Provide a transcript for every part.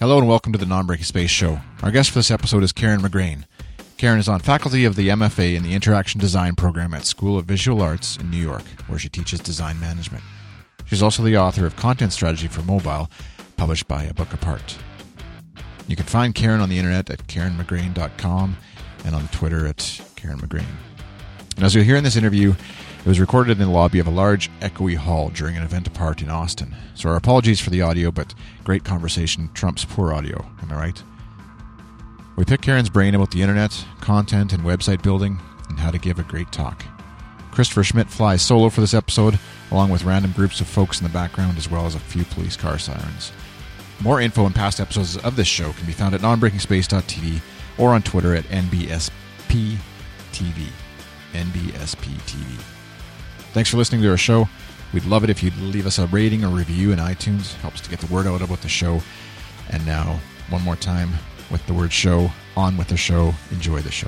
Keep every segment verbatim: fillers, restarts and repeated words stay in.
Hello and welcome to the Non-Breaking Space Show. Our guest for this episode is Karen McGrane. Karen is on faculty of the M F A in the Interaction Design program at School of Visual Arts in New York, where she teaches design management. She's also the author of Content Strategy for Mobile, published by A Book Apart. You can find Karen on the internet at karen mcgrane dot com and on Twitter at Karen McGrane. And as you'll hear in this interview, it was recorded in the lobby of a large, echoey hall during an event apart in Austin. So our apologies for the audio, but great conversation trumps poor audio. Am I right? We picked Karen's brain about the internet, content, and website building, and how to give a great talk. Christopher Schmidt flies solo for this episode, along with random groups of folks in the background, as well as a few police car sirens. More info and past episodes of this show can be found at non breaking space dot t v or on Twitter at N B S P T V. N B S P T V. Thanks for listening to our show. We'd love it if you'd leave us a rating or review in iTunes. Helps to get the word out about the show. And now, one more time, with the word show, on with the show. Enjoy the show.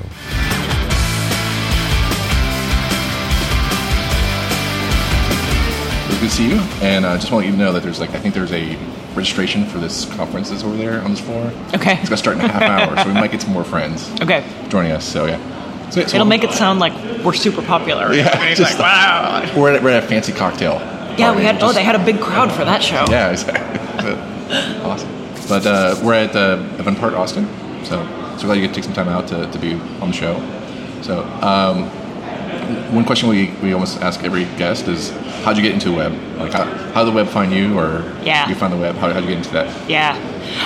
It's good to see you, and I uh, just want you to know that there's like I think there's a registration for this conference that's over there on this floor. Okay. It's going to start in a half hour, so we might get some more friends. Okay. Joining us. So yeah. So, so It'll make it sound like we're super popular. Yeah. It's Just like, wow. We're at, we're at a fancy cocktail. Yeah, party. we had. Just, oh, they had a big crowd for that show. Yeah, exactly. Awesome. But uh, we're at uh, Event Park Austin, so so glad you get to take some time out to, to be on the show. So um, one question we, we almost ask every guest is, how'd you get into the web? Like, how how did the web find you, or yeah. you find the web? How how'd you get into that? Yeah,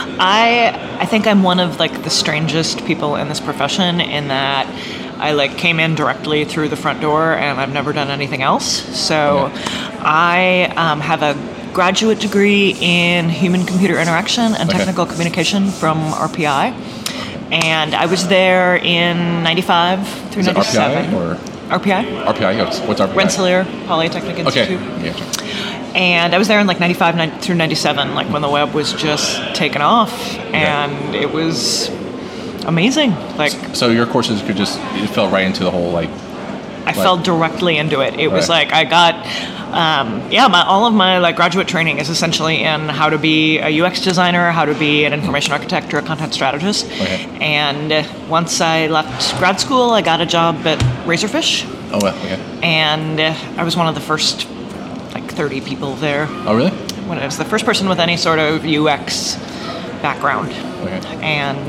I I think I'm one of like the strangest people in this profession in that I like came in directly through the front door and I've never done anything else. So okay. I um, have a graduate degree in human-computer interaction and okay. technical communication from R P I. And I was there in ninety-five through Is it ninety-seven. R P I or? R P I? R P I, what's, what's R P I? Rensselaer Polytechnic Institute. Okay, yeah, sure. And I was there in like ninety-five through ninety-seven, like when the web was just taking off, and okay. it was amazing. Like, so your courses could just it fell right into the whole like. I like, fell directly into it. It right. was like I got, um, yeah, my, all of my like graduate training is essentially in how to be a U X designer, how to be an information architect or a content strategist. Okay. And once I left grad school, I got a job at Razorfish. Oh well, okay. And I was one of the first like thirty people there. Oh really? When I was the first person with any sort of U X background. Okay. And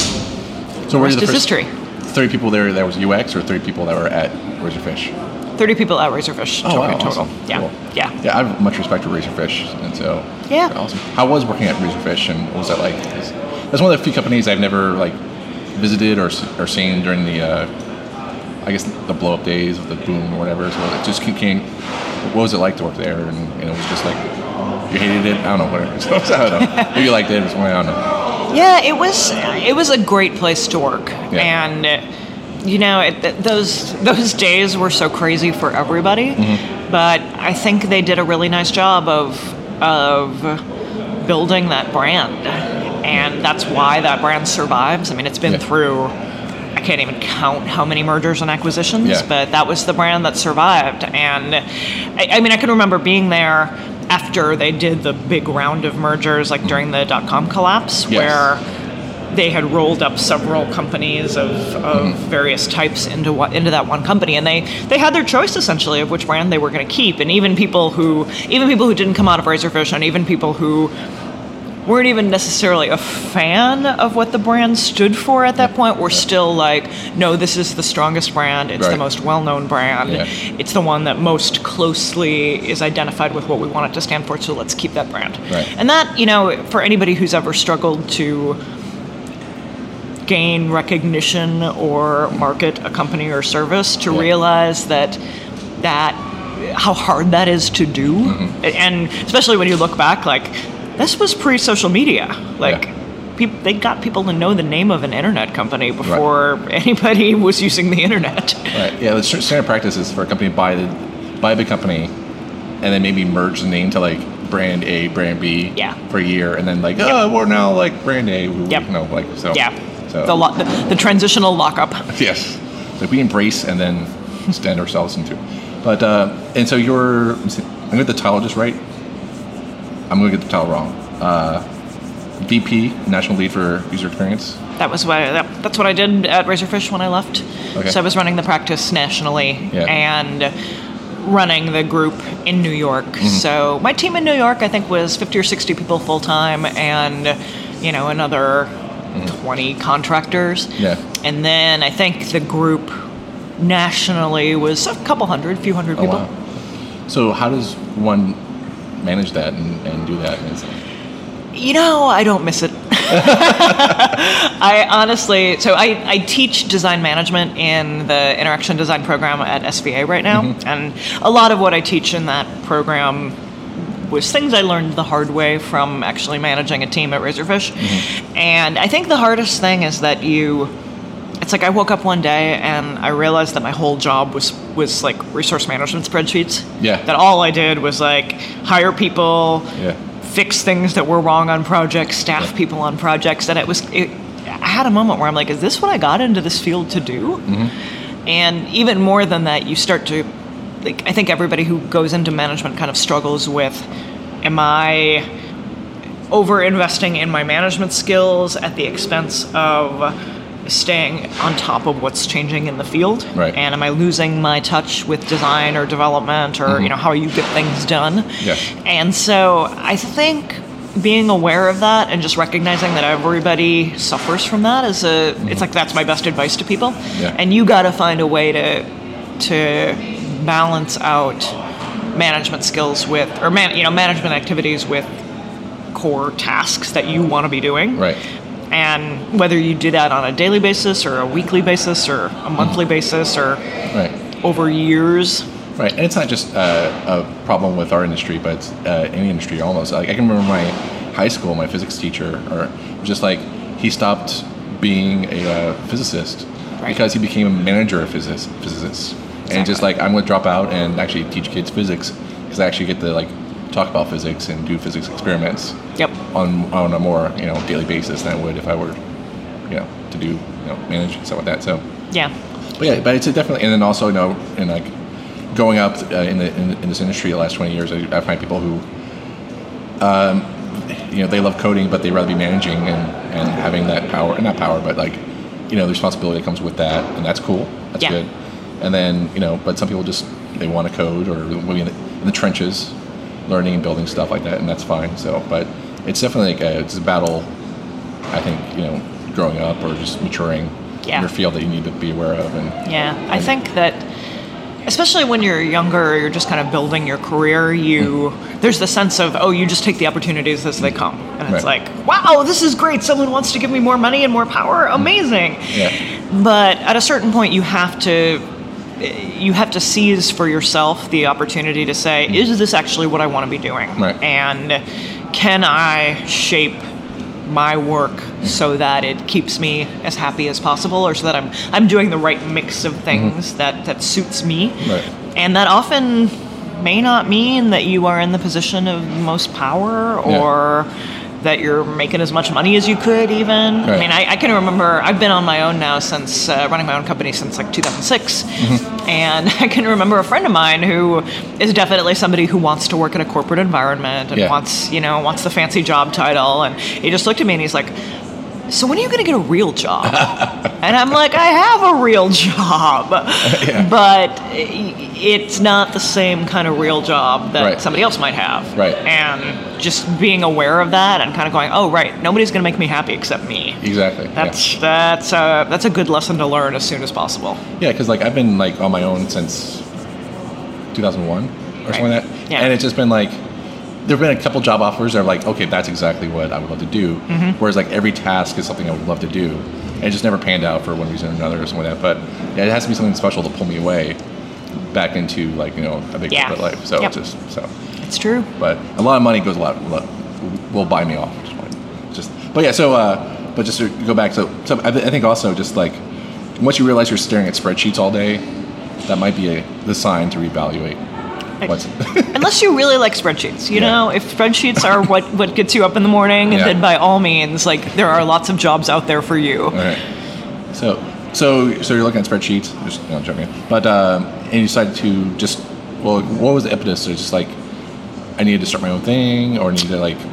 so the rest is history. thirty people there that was U X, or thirty people that were at Razorfish? thirty people at Razorfish. Oh, wow, total. awesome. Yeah. Cool. Yeah. Yeah, I have much respect for Razorfish, and so yeah. Awesome. How was working at Razorfish, and what was that like? That's one of the few companies I've never like visited or or seen during the uh, I guess the blow up days of the boom or whatever. So it just came. What was it like to work there? And, and it was just like you hated it. I don't know whatever. So, I don't know. Maybe you liked it. It was, I don't know. Yeah, it was. It was a great place to work, yeah. and. Uh, You know, it, those those days were so crazy for everybody, mm-hmm. but I think they did a really nice job of of building that brand, and that's why that brand survives. I mean, it's been yeah. through, I can't even count how many mergers and acquisitions, yeah. but that was the brand that survived. And I, I mean, I can remember being there after they did the big round of mergers, like during the dot-com collapse, yes. where they had rolled up several companies of, of mm. various types into what into that one company, and they, they had their choice essentially of which brand they were going to keep. And even people who even people who didn't come out of Razorfish, and even people who weren't even necessarily a fan of what the brand stood for at that point, were still like, no, this is the strongest brand. It's right. the most well-known brand. Yeah. It's the one that most closely is identified with what we want it to stand for. So let's keep that brand. Right. And that, you know, for anybody who's ever struggled to gain recognition or market a company or service, to yeah. realize that that how hard that is to do, mm-hmm. and especially when you look back, like this was pre-social media. Like yeah. people, they got people to know the name of an internet company before right. anybody was using the internet. Right. Yeah. The standard practice is for a company to buy the buy a big company, and then maybe merge the name to like brand A, brand B yeah. for a year, and then like yep. oh, we're now like brand A. We, yep. You know, like so. Yeah. So. The, lo- the the transitional lockup. Yes. Like we embrace and then stand ourselves into. But uh, and so you're. I'm gonna get the title just right. I'm gonna get the title wrong. Uh, V P, National Lead for User Experience. That was what I, that, that's what I did at Razorfish when I left. Okay. So I was running the practice nationally Yeah. and running the group in New York. Mm-hmm. So my team in New York, I think, was fifty or sixty people full time, and you know another mm-hmm. twenty contractors. Yeah. And then I think the group nationally was a couple hundred, a few hundred Oh, people. wow. So how does one manage that and, and do that? Is, You know, I don't miss it. I honestly, so I, I teach design management in the interaction design program at S V A right now. Mm-hmm. And a lot of what I teach in that program was things I learned the hard way from actually managing a team at Razorfish. Mm-hmm. And I think the hardest thing is that you, it's like I woke up one day and I realized that my whole job was, was like resource management spreadsheets. Yeah. That all I did was like hire people, yeah. fix things that were wrong on projects, staff yeah. people on projects, and it was. It, I had a moment where I'm like, "Is this what I got into this field to do?" Mm-hmm. And even more than that, you start to. Like, I think everybody who goes into management kind of struggles with, "Am I over investing in my management skills at the expense of staying on top of what's changing in the field? Right. And am I losing my touch with design or development or mm-hmm. you know how you get things done?" Yeah. And so I think being aware of that and just recognizing that everybody suffers from that is a mm-hmm. it's like that's my best advice to people. Yeah. And you got to find a way to to balance out management skills with or man you know management activities with core tasks that you want to be doing. Right. And whether you do that on a daily basis or a weekly basis or a monthly mm-hmm. basis or right. over years. Right, and it's not just uh, a problem with our industry, but it's, uh, any industry almost. Like I can remember my high school, my physics teacher, or just like he stopped being a uh, physicist right. because he became a manager of physics, physicists, exactly. and just like I'm going to drop out and actually teach kids physics because I actually get to like talk about physics and do physics experiments. Yep. On on a more you know daily basis than I would if I were, you know, to do you know manage and stuff like that. So. Yeah. But yeah, but it's a definitely, and then also you know in like. Going up uh, in, the, in in this industry the last twenty years, I, I find people who, um, you know, they love coding, but they rather be managing and, and having that power, not power, but like, you know, the responsibility that comes with that, and that's cool. That's yeah. good. And then, you know, but some people just, they want to code or maybe in the, in the trenches, learning and building stuff like that, and that's fine. So, but it's definitely like a, it's a battle, I think, you know, growing up or just maturing yeah. in your field that you need to be aware of. And Yeah, and, I think that especially when you're younger, you're just kind of building your career, you mm. there's the sense of, oh, you just take the opportunities as they come. And it's right. like, wow, this is great. Someone wants to give me more money and more power. Amazing. Yeah. But at a certain point, you have to you have to seize for yourself the opportunity to say, mm. is this actually what I want to be doing? Right. And can I shape my work so that it keeps me as happy as possible, or so that I'm I'm doing the right mix of things mm-hmm. that, that suits me. Right. And that often may not mean that you are in the position of most power or yeah. that you're making as much money as you could even. Right. I mean, I, I can remember, I've been on my own now since, uh, running my own company since like two thousand six. Mm-hmm. And I can remember a friend of mine who is definitely somebody who wants to work in a corporate environment and yeah. wants, you know, wants the fancy job title. And he just looked at me and he's like, so when are you going to get a real job? And I'm like, I have a real job, yeah. but it's not the same kind of real job that right. somebody else might have. Right. And just being aware of that and kind of going, oh, right, nobody's going to make me happy except me. Exactly. That's yeah. that's a, that's a good lesson to learn as soon as possible. Yeah, because like I've been like on my own since two thousand one or right. something like that. Yeah. And it's just been like, there have been a couple job offers that are like, okay, that's exactly what I would love to do. Mm-hmm. Whereas like every task is something I would love to do. And it just never panned out for one reason or another or something like that. But yeah, it has to be something special to pull me away back into like, you know, a big yeah. corporate life. So yep. it's just, so. It's true. But a lot of money goes a lot, will buy me off. Just, just but yeah, so, uh, but just to go back, so, so I, th- I think also just like, once you realize you're staring at spreadsheets all day, that might be a, the sign to reevaluate. What's Unless you really like spreadsheets, you yeah. know, if spreadsheets are what, what gets you up in the morning, yeah. then by all means, like there are lots of jobs out there for you. All right. So, so, so you're looking at spreadsheets, just you know, jumping in. But um, and you decided to just, well, what was the impetus? Or just like, I needed to start my own thing, or needed to like,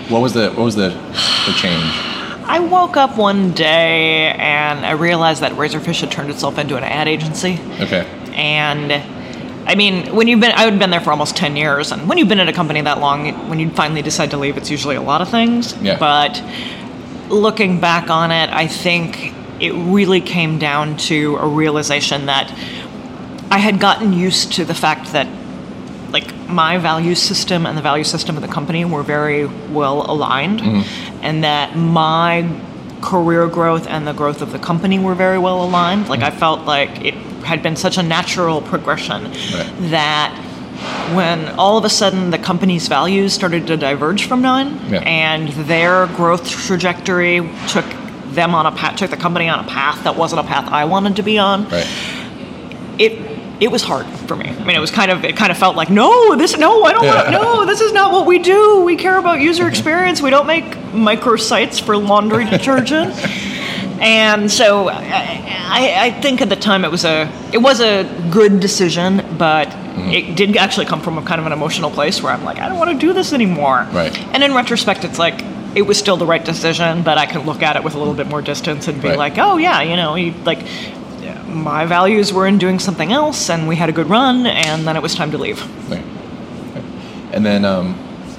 What was the what was the, the change? I woke up one day and I realized that Razorfish had turned itself into an ad agency. Okay. And I mean, when you've been, I had been there for almost ten years, and when you've been at a company that long, when you finally decide to leave, it's usually a lot of things. Yeah. But looking back on it, I think it really came down to a realization that I had gotten used to the fact that, like, my value system and the value system of the company were very well aligned, mm-hmm. and that my career growth and the growth of the company were very well aligned. Like, mm-hmm. I felt like it had been such a natural progression right. that when all of a sudden the company's values started to diverge from mine, yeah. and their growth trajectory took them on a path, took the company on a path that wasn't a path I wanted to be on. Right. It it was hard for me. I mean, it was kind of it kind of felt like no, this no, I don't yeah. want no, this is not what we do. We care about user experience. We don't make microsites for laundry detergent. And so I, I think at the time it was a it was a good decision, but mm-hmm. it did actually come from a kind of an emotional place where I'm like, I don't want to do this anymore. Right. And in retrospect, it's like it was still the right decision, but I can look at it with a little bit more distance and be right. like, oh yeah, you know, you, like my values were in doing something else, and we had a good run, and then it was time to leave. Right. Okay. And then, um,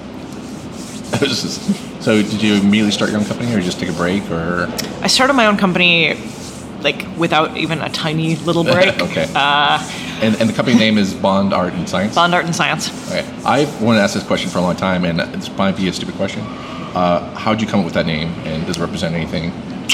so did you immediately start your own company, or just take a break, or? I started my own company, like, without even a tiny little break. Okay. Uh, and, and the company name is Bond Art and Science? Bond Art and Science. Okay. I've wanted to ask this question for a long time, and this might be a stupid question. Uh, how did you come up with that name, and does it represent anything?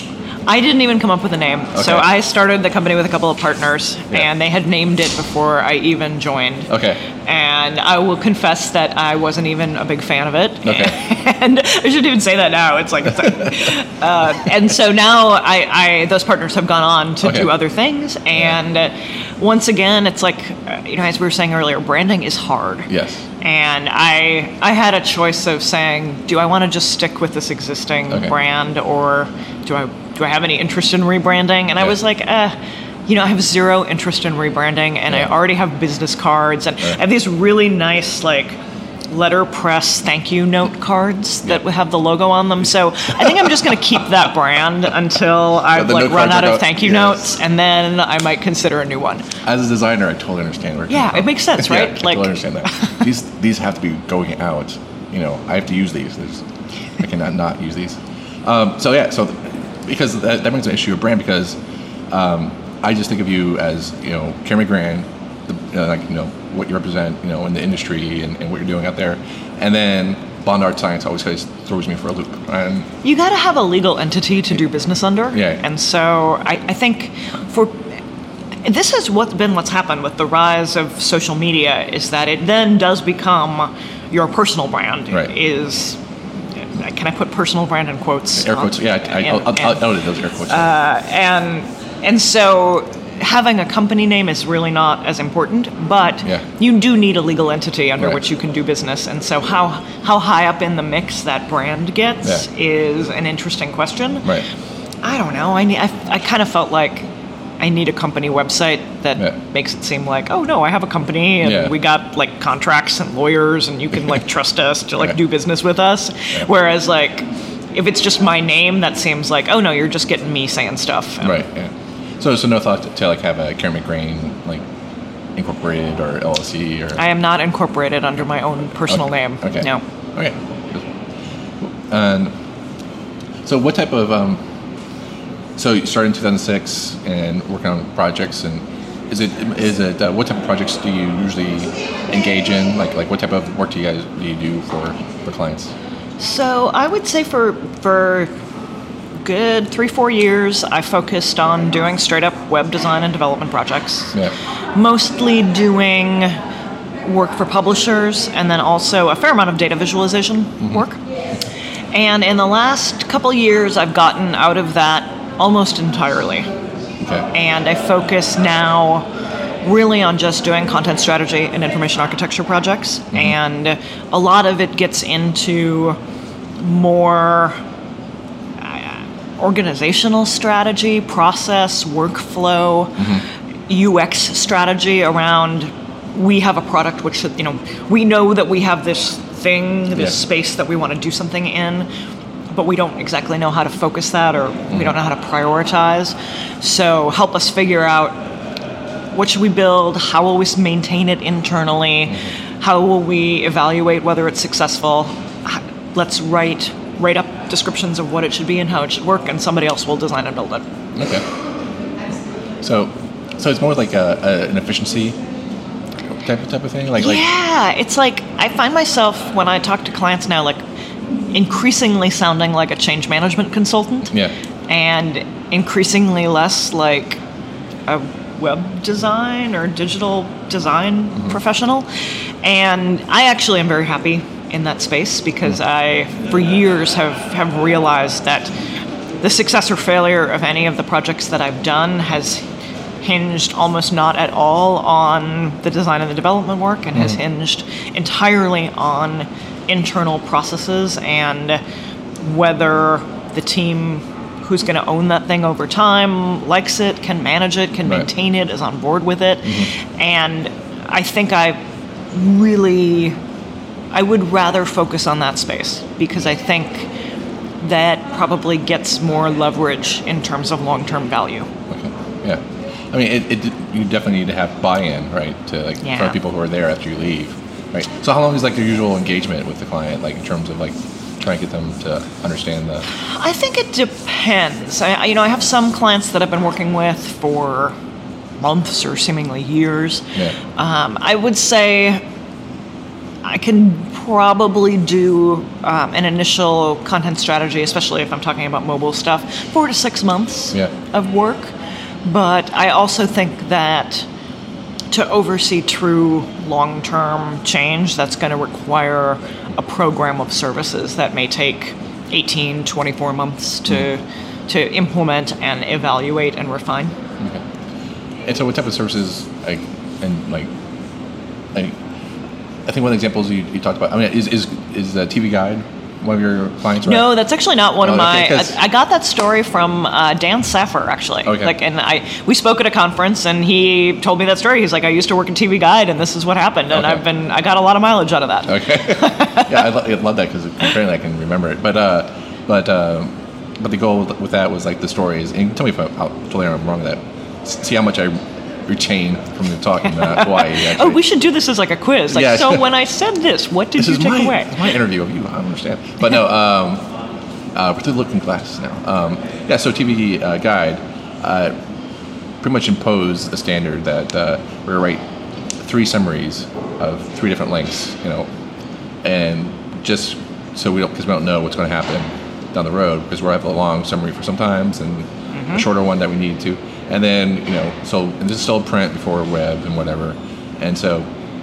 I didn't even come up with a name. Okay. So I started the company with a couple of partners, yeah. and they had named it before I even joined. Okay. And I will confess that I wasn't even a big fan of it. Okay. And I shouldn't even say that now. It's like, it's like uh, and so now I, I, those partners have gone on to okay. do other things. And yeah. once again, it's like, you know, as we were saying earlier, branding is hard. Yes. And I I had a choice of saying, do I want to just stick with this existing okay. brand, or do I do I have any interest in rebranding? And yeah. I was like, eh, you know, I have zero interest in rebranding, and yeah. I already have business cards, and right. I have these really nice, like, letterpress thank you note cards that yeah. have the logo on them. So I think I'm just going to keep that brand until I've the like run out of out. thank you yes. notes, and then I might consider a new one. As a designer, I totally understand where. Yeah, it makes sense, right? yeah, I like, totally understand that. these these have to be going out. You know, I have to use these. There's, I cannot not use these. Um, so yeah, so the, because that, that brings an issue of brand, because um, I just think of you as, you know, Karen McGran, the, uh, like, you know, what you represent, you know, in the industry and, and what you're doing out there, and then Bond Art Science always kind of throws me for a loop. And you got to have a legal entity to do business under. Yeah. And so I, I think for this is what's been what's happened with the rise of social media, is that it then does become your personal brand. Right. Is can I put personal brand in quotes? Air quotes. Yeah, I, I'll, I'll, I'll edit those air quotes. Uh, and and so having a company name is really not as important, but yeah. you do need a legal entity under right. which you can do business. And so how how high up in the mix that brand gets yeah. is an interesting question. Right. I don't know. I need, I, I kind of felt like I need a company website that yeah. makes it seem like, oh no, I have a company and yeah. we got like contracts and lawyers and you can like trust us to like right. do business with us. Yeah. Whereas like if it's just my name, that seems like, oh no, you're just getting me saying stuff. And, right. Yeah. So, so no thought to, to like have a Karen McGran like incorporated or L L C or. I am not incorporated under my own personal okay. name. Okay. No. Okay. And so, what type of um? So you started in two thousand six and working on projects, and is it is it uh, what type of projects do you usually engage in? Like like what type of work do you guys do you do for for clients? So I would say for for. good three, four years, I focused on doing straight up web design and development projects. Yeah. Mostly doing work for publishers, and then also a fair amount of data visualization mm-hmm. work. And in the last couple years, I've gotten out of that almost entirely. Okay. And I focus now really on just doing content strategy and information architecture projects. Mm-hmm. And a lot of it gets into more organizational strategy, process, workflow, mm-hmm. U X strategy around, we have a product which, you know, we know that we have this thing, this Yeah. space that we want to do something in, but we don't exactly know how to focus that, or Mm-hmm. we don't know how to prioritize. So help us figure out, what should we build? How will we maintain it internally? Mm-hmm. How will we evaluate whether it's successful? H- Let's write write up descriptions of what it should be and how it should work, and somebody else will design and build it. Okay. So, so it's more like a, a, an efficiency type of type of thing. Like, like Yeah, it's like I find myself when I talk to clients now, like increasingly sounding like a change management consultant, yeah, and increasingly less like a web design or digital design Mm-hmm. professional. And I actually am very happy in that space, because I, for years, have, have realized that the success or failure of any of the projects that I've done has hinged almost not at all on the design and the development work, and has hinged entirely on internal processes and whether the team who's going to own that thing over time likes it, can manage it, can Right. maintain it, is on board with it. And I think I really, I would rather focus on that space, because I think that probably gets more leverage in terms of long-term value. okay, yeah. I mean, it, it you definitely need to have buy-in, right? To like Yeah. for people who are there after you leave, right? So how long is like your usual engagement with the client, like in terms of like trying to get them to understand the? I think it depends. I, I- you know, I have some clients that I've been working with for months or seemingly years. Yeah. Um, I would say I can probably do um, an initial content strategy, especially if I'm talking about mobile stuff, four to six months Yeah. of work. But I also think that to oversee true long-term change, that's going to require a program of services that may take eighteen, twenty-four months to to implement and evaluate and refine. Okay. And so, what type of services, like, and like, like, I think one of the examples you, you talked about. I mean, is is is the T V Guide one of your clients? Right? No, that's actually not one Oh, of my. okay, 'cause- I, I got that story from uh, Dan Saffer, actually. Okay. Like, and I we spoke at a conference, and he told me that story. He's like, I used to work in T V Guide, and this is what happened, and Okay. I've been I got a lot of mileage out of that. Okay. Yeah, I, lo- I love that because apparently I can remember it. But uh, but uh, but the goal with, with that was like the stories. And tell me if I'm how, totally I'm wrong with that. S- See how much I retain from the talk in uh, Hawaii. Actually. Oh, we should do this as like a quiz. Like, Yeah. so when I said this, what did This you is take my, away? my interview of you. I don't understand. But no, um, uh, we're through the looking glass now. Um, yeah, so T V uh, Guide uh, pretty much imposed a standard that uh, we're going to write three summaries of three different lengths, you know, and just so we don't, because we don't know what's going to happen down the road, because we'll have a long summary for sometimes and a shorter one that we need to. And then, you know, so and this is still print before web and whatever. And so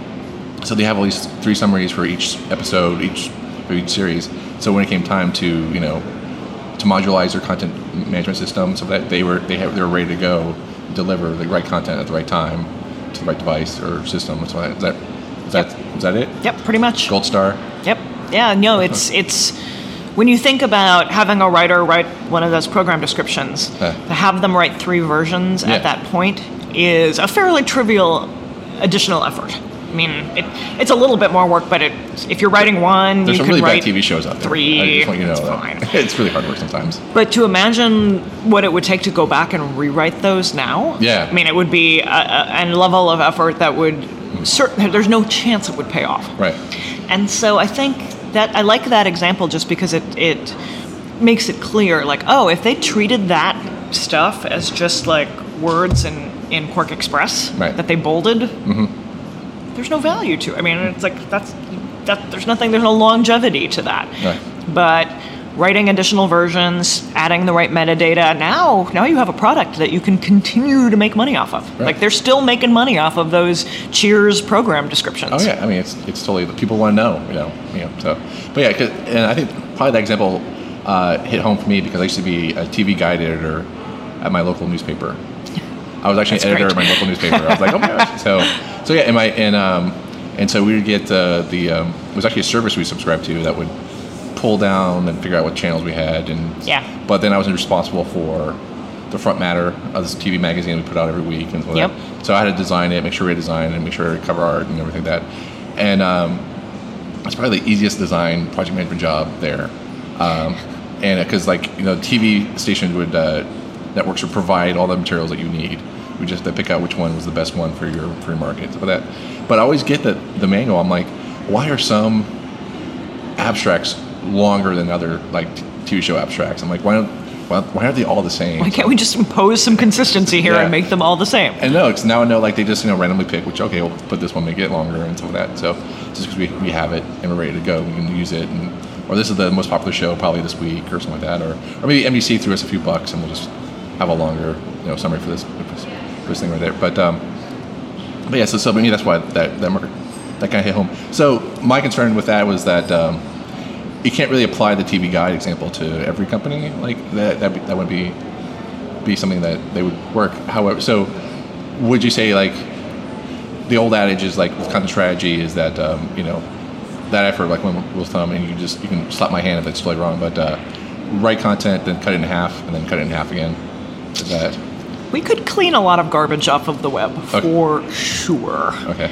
so they have at least three summaries for each episode, each for each series. So when it came time to, you know, to modularize their content management system so that they were they have they were ready to go deliver the right content at the right time to the right device or system. So is that is that is that it? Yep, pretty much. Gold star. Yep. Yeah. No, it's it's when you think about having a writer write one of those program descriptions, Huh. to have them write three versions Yeah. at that point is a fairly trivial additional effort. I mean, it, it's a little bit more work, but it, if you're writing one, There's you some can really write bad T V shows out there. three. I just want you to know It's that. fine. It's really hard work sometimes. But to imagine what it would take to go back and rewrite those now, Yeah. I mean, it would be a, a, a level of effort that would certain. There's no chance it would pay off. Right. And so I think that I like that example just because it it makes it clear, like, oh, if they treated that stuff as just like words in in Quark Express Right. that they bolded, there's no value to it. I mean, it's like that's that. There's nothing. There's no longevity to that. Right. But writing additional versions, adding the right metadata, now now you have a product that you can continue to make money off of. Right. Like they're still making money off of those Cheers program descriptions. Oh yeah, I mean it's it's totally people want to know, you know, you know. So, but yeah, 'cause- and I think probably that example uh, hit home for me because I used to be a T V guide editor at my local newspaper. I was actually That's an editor great. at my local newspaper. I was like, oh my gosh. So, so yeah, and my and um, and so we would get uh, the um, it was actually a service we subscribed to that would pull down and figure out what channels we had, and Yeah. But then I was responsible for the front matter of this T V magazine we put out every week, and so, Yep. that, so I had to design it, make sure we had designed it, make sure we cover art and everything like that, and um, it's probably the easiest design project management job there. Um, and because like you know, T V stations would uh, networks would provide all the materials that you need. We just have to pick out which one was the best one for your for your market. So that, but I always get that the manual. I'm like, why are some abstracts longer than other like T V show abstracts? I'm like, why don't why, why aren't they all the same? Why can't we just impose some consistency here Yeah. and make them all the same? And no, it's now I know like they just you know randomly pick which okay we'll put this one, make it longer and stuff like that. So just because we, we have it and we're ready to go, we can use it. And or this is the most popular show probably this week or something like that. Or or maybe N B C threw us a few bucks and we'll just have a longer you know summary for this for this, for this thing right there. But um, but yeah, so so maybe that's why that that market that kind of hit home. So my concern with that was that. Um, You can't really apply the T V guide example to every company. Like that, that, that would be be something that they would work. However, so would you say like the old adage is like with content strategy is that um, you know that effort like one rule of thumb, and you just you can slap my hand if it's totally wrong, but uh, write content, then cut it in half, and then cut it in half again. Is that We could clean a lot of garbage off of the web Okay. for sure. okay?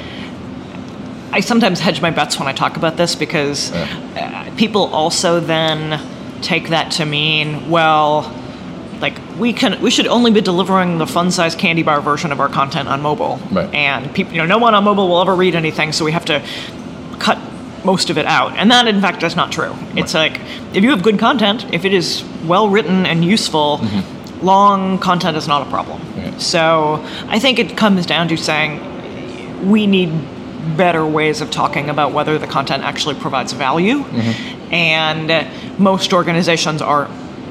I sometimes hedge my bets when I talk about this because Yeah. uh, people also then take that to mean, well, like we can, we should only be delivering the fun-sized candy bar version of our content on mobile, Right. and people, you know, no one on mobile will ever read anything, so we have to cut most of it out. And that, in fact, is not true. It's like if you have good content, if it is well written and useful. Mm-hmm. Long content is not a problem. Yeah. So I think it comes down to saying we need better ways of talking about whether the content actually provides value. Mm-hmm. And uh, most organizations are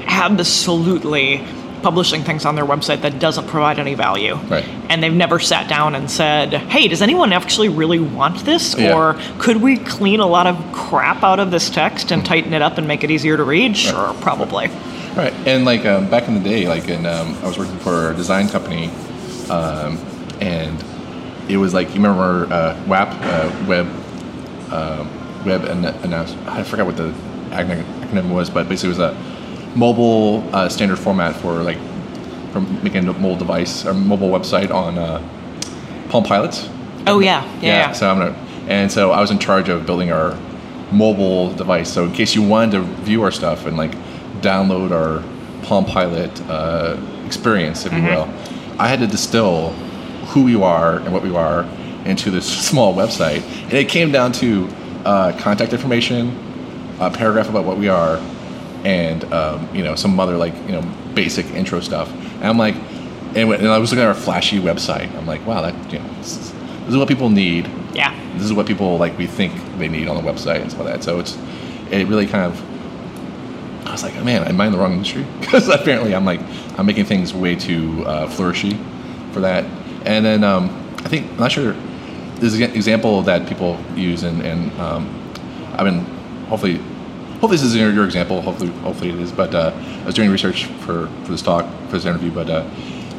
absolutely publishing things on their website that doesn't provide any value. Right. And they've never sat down and said, hey, does anyone actually really want this? Yeah. Or could we clean a lot of crap out of this text and tighten it up and make it easier to read? Sure, probably. Right, and like um, back in the day, like in um, I was working for a design company, um, and it was like you remember uh, W A P, uh, web, uh, web and announce. I forgot what the acronym was, but basically it was a mobile uh, standard format for like for making a mobile device or mobile website on uh, Palm Pilots. Oh yeah, yeah. yeah. So I'm gonna, and so I was in charge of building our mobile device. So in case you wanted to view our stuff and like download our Palm Pilot uh, experience, if mm-hmm. you will, I had to distill who we are and what we are into this small website, and it came down to uh, contact information, a paragraph about what we are, and um, you know some other like you know basic intro stuff. And I'm like, and, when, and I was looking at our flashy website. I'm like, wow, that you know, this is, this is what people need. Yeah. This is what people like we think they need on the website and stuff like that. So it's it really kind of. I was like, oh, man, am I in the wrong industry? Because apparently I'm like, I'm making things way too uh, flourishy for that. And then um, I think, I'm not sure, there's an example that people use, and, and um, I've been, hopefully, hopefully this is your, your example, hopefully hopefully it is, but uh, I was doing research for, for this talk, for this interview, but uh,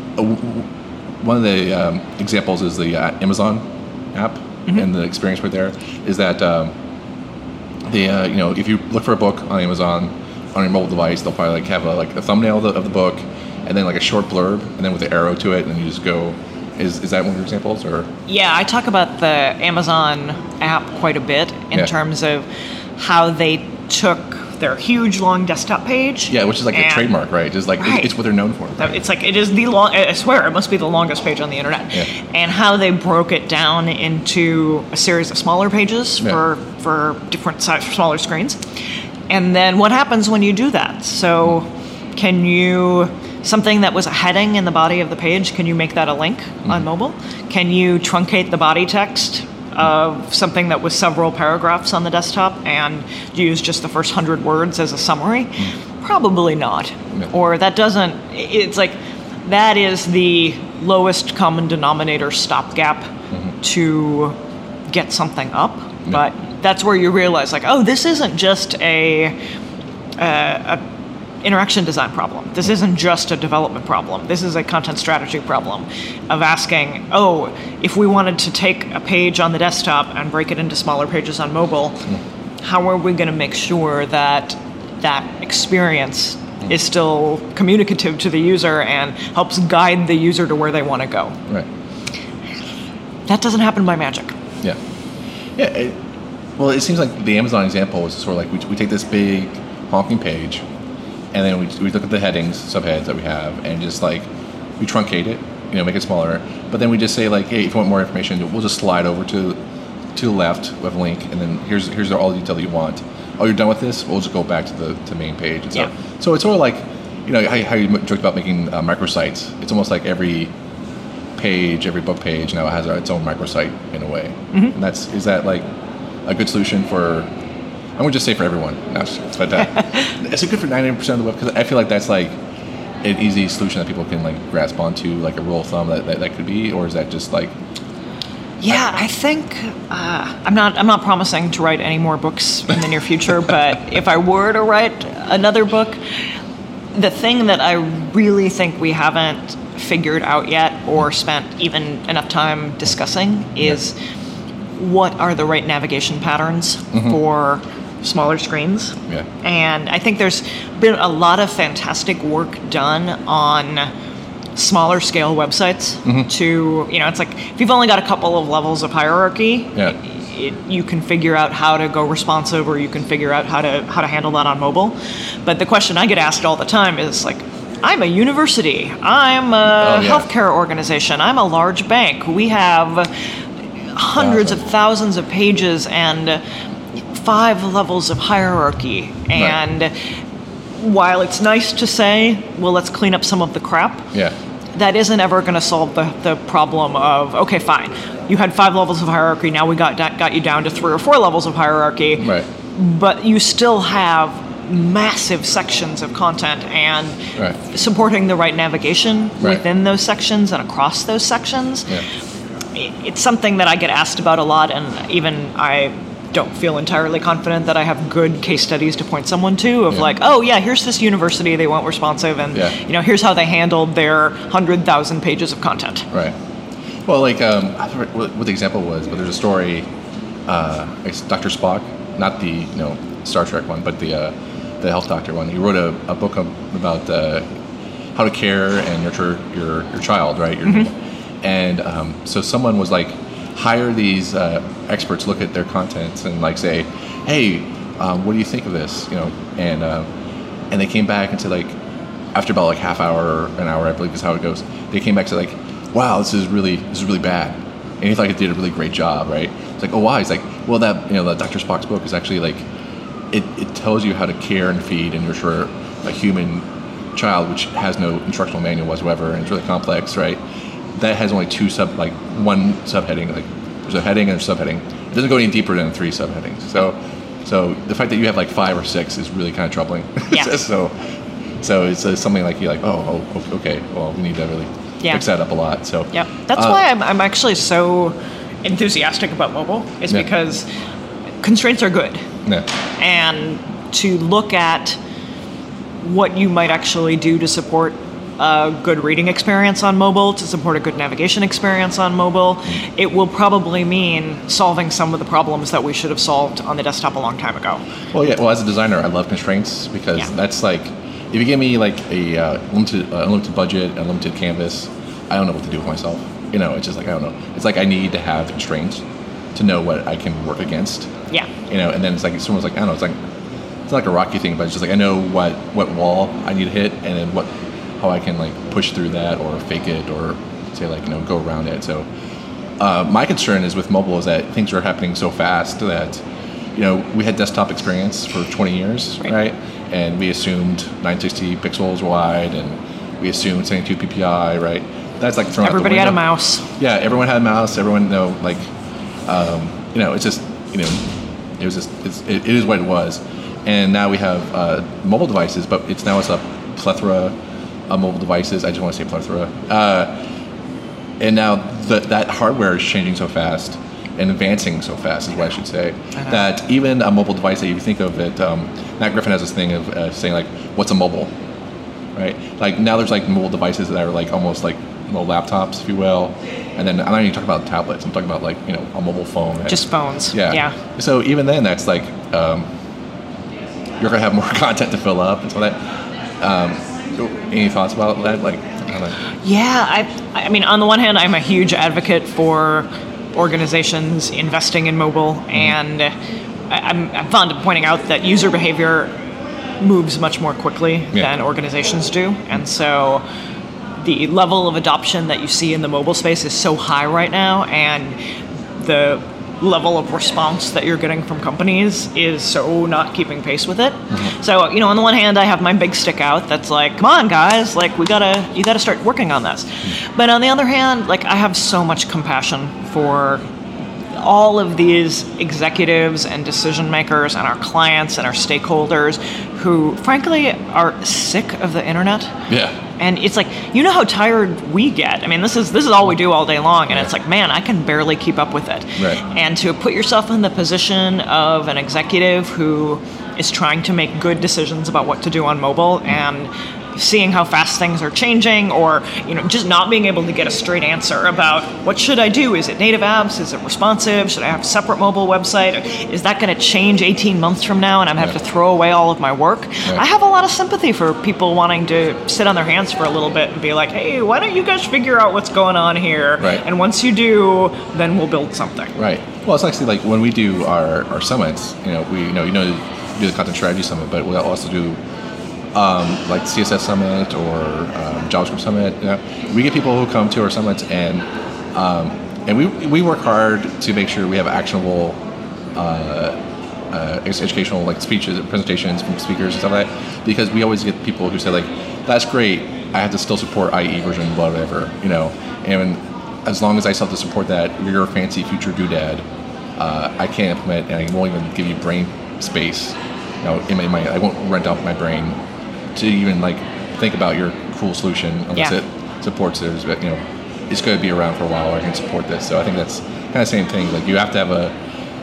one of the um, examples is the uh, Amazon app, mm-hmm. and the experience right there is that, um, the uh, you know, if you look for a book on Amazon, on your mobile device, they'll probably like have a, like a thumbnail of the, of the book, and then like a short blurb, and then with the arrow to it, and then you just go. Is is that one of your examples, or? Yeah, I talk about the Amazon app quite a bit in yeah. terms of how they took their huge long desktop page. Yeah, which is like a trademark, right? Just like right. it's what they're known for. Right? It's like it is the long. I swear, it must be the longest page on the internet. Yeah. And how they broke it down into a series of smaller pages yeah. for for different size, smaller screens. And then what happens when you do that? So can you, something that was a heading in the body of the page, can you make that a link mm-hmm. on mobile? Can you truncate the body text of something that was several paragraphs on the desktop and use just the first hundred words as a summary? Mm-hmm. Probably not. Yeah. Or that doesn't, it's like, that is the lowest common denominator stopgap mm-hmm. to get something up. Yeah. But that's where you realize, like, oh, this isn't just a, a, a interaction design problem. This isn't just a development problem. This is a content strategy problem of asking, oh, if we wanted to take a page on the desktop and break it into smaller pages on mobile, mm. how are we going to make sure that that experience mm. is still communicative to the user and helps guide the user to where they want to go? Right. That doesn't happen by magic. Yeah. Yeah. It, Well, it seems like the Amazon example was sort of like we, we take this big honking page, and then we, we look at the headings, subheads that we have, and just like we truncate it, you know, make it smaller. But then we just say like, hey, if you want more information, we'll just slide over to to the left with a link, and then here's here's all the detail that you want. Oh, you're done with this? We'll just go back to the to main page. And so, Yeah. so it's sort of like, you know, how, how you joked about making uh, microsites. It's almost like every page, every book page now has its own microsite in a way. Mm-hmm. And that's is that like a good solution for? I won't just say for everyone, no, but uh, is it good for ninety percent of the web? Because I feel like that's like an easy solution that people can like grasp onto, like a rule of thumb that, that, that could be, or is that just like? Yeah, I think uh, I'm not. I'm not promising to write any more books in the near future. But if I were to write another book, the thing that I really think we haven't figured out yet, or spent even enough time discussing, is yeah. what are the right navigation patterns mm-hmm. for smaller screens. Yeah. And I think there's been a lot of fantastic work done on smaller scale websites mm-hmm. to, you know, it's like if you've only got a couple of levels of hierarchy, yeah. it, you can figure out how to go responsive, or you can figure out how to how to handle that on mobile. But the question I get asked all the time is like, I'm a university, I'm a oh, yeah. healthcare organization, I'm a large bank. We have hundreds of thousands of pages and five levels of hierarchy. And right. while it's nice to say, well, let's clean up some of the crap, yeah. that isn't ever going to solve the, the problem of, okay, fine, you had five levels of hierarchy, now we got got you down to three or four levels of hierarchy, right. but you still have massive sections of content, and right. supporting the right navigation right. within those sections and across those sections, yeah. it's something that I get asked about a lot, and even I don't feel entirely confident that I have good case studies to point someone to of yeah. like, oh yeah, here's this university, they weren't responsive, and yeah. you know, here's how they handled their one hundred thousand pages of content. Right. Well, like, um, I forget what the example was, but there's a story, uh, it's Doctor Spock, not the, you know, Star Trek one, but the uh, the health doctor one. He wrote a, a book about uh, how to care and nurture your, your child, right? Your, mm-hmm. And um, so someone was like, hire these uh, experts, look at their content, and like say, hey, um, what do you think of this? You know, and uh, and they came back and said like, after about like half hour or an hour, I believe is how it goes. They came back and said like, wow, this is really this is really bad, and he thought he did a really great job, right? It's like, oh, why? He's like, well, that you know, the Doctor Spock's book is actually like, it it tells you how to care and feed and nurture a human child, which has no instructional manual whatsoever, and it's really complex, right? That has only two sub, like one subheading, like there's a heading and a subheading. It doesn't go any deeper than three subheadings. So, so the fact that you have like five or six is really kind of troubling. Yeah. so, so it's uh, something like you're like, oh, oh, okay, well, we need to really yeah. fix that up a lot. So, yeah, that's uh, why I'm I'm actually so enthusiastic about mobile. Is yeah. because constraints are good, yeah. and to look at what you might actually do to support a good reading experience on mobile, to support a good navigation experience on mobile, it will probably mean solving some of the problems that we should have solved on the desktop a long time ago. Well, yeah. Well, as a designer, I love constraints because yeah. that's like, if you give me like a uh, limited, uh, unlimited budget, a limited canvas, I don't know what to do with myself. You know, it's just like, I don't know. It's like I need to have constraints to know what I can work against. Yeah. You know, and then it's like someone's like, I don't know. It's like it's not like a rocky thing, but it's just like I know what what wall I need to hit, and then what. How I can like push through that or fake it or say like, you know, go around it. So uh, my concern is with mobile is that things are happening so fast that, you know, we had desktop experience for twenty years, right? right? And we assumed nine sixty pixels wide, and we assumed seventy-two P P I, right? That's like thrown everybody out the had a mouse. Yeah, everyone had a mouse. Everyone, you know, like, um, you know, it's just, you know, it was just, it's, it, it is what it was. And now we have uh, mobile devices, but it's now it's a plethora of mobile devices. I just want to say plethora. Uh, and now the, that hardware is changing so fast and advancing so fast is what I should say, that even a mobile device that you think of it, um, Matt Griffin has this thing of uh, saying like, what's a mobile, right? Like now there's like mobile devices that are like almost like little laptops, if you will. And then I'm not even talking about tablets. I'm talking about like, you know, a mobile phone. That, just phones. Yeah. Yeah. So even then that's like, um, you're going to have more content to fill up and so that, um, any thoughts about that? Like, I don't know. Yeah, I, I mean, on the one hand, I'm a huge advocate for organizations investing in mobile, mm-hmm. and I, I'm, I'm fond of pointing out that user behavior moves much more quickly yeah. than organizations do, and so the level of adoption that you see in the mobile space is so high right now, and the level of response that you're getting from companies is so not keeping pace with it. Mm-hmm. So, you know, on the one hand, I have my big stick out that's like, come on, guys, like, we gotta, you gotta start working on this. Mm-hmm. But on the other hand, like, I have so much compassion for all of these executives and decision makers and our clients and our stakeholders who, frankly, are sick of the internet. Yeah. And it's like, you know how tired we get. I mean, this is this is all we do all day long, and right. it's like, man, I can barely keep up with it. Right. And to put yourself in the position of an executive who is trying to make good decisions about what to do on mobile and seeing how fast things are changing, or you know, just not being able to get a straight answer about what should I do? Is it native apps? Is it responsive? Should I have a separate mobile website? Is that going to change eighteen months from now and I have yeah. to throw away all of my work? Right. I have a lot of sympathy for people wanting to sit on their hands for a little bit and be like, hey, why don't you guys figure out what's going on here? Right. And once you do, then we'll build something. Right. Well, it's actually like when we do our, our summits, you know, we you know, you know, do the content strategy summit, but we'll also do Um, like C S S Summit or um, JavaScript Summit. You know, we get people who come to our summits, and um, and we we work hard to make sure we have actionable uh, uh, educational like speeches, presentations from speakers and stuff like that. Because we always get people who say like, "That's great. I have to still support I E version whatever," you know. And as long as I still have to support that, your fancy future doodad, uh, I can't implement, and I won't even give you brain space. You know, in my, my I won't rent out my brain to even like think about your cool solution unless yeah. it supports theirs. But you know, it's going to be around for a while. Or I can support this. So I think that's kind of the same thing. Like you have to have a,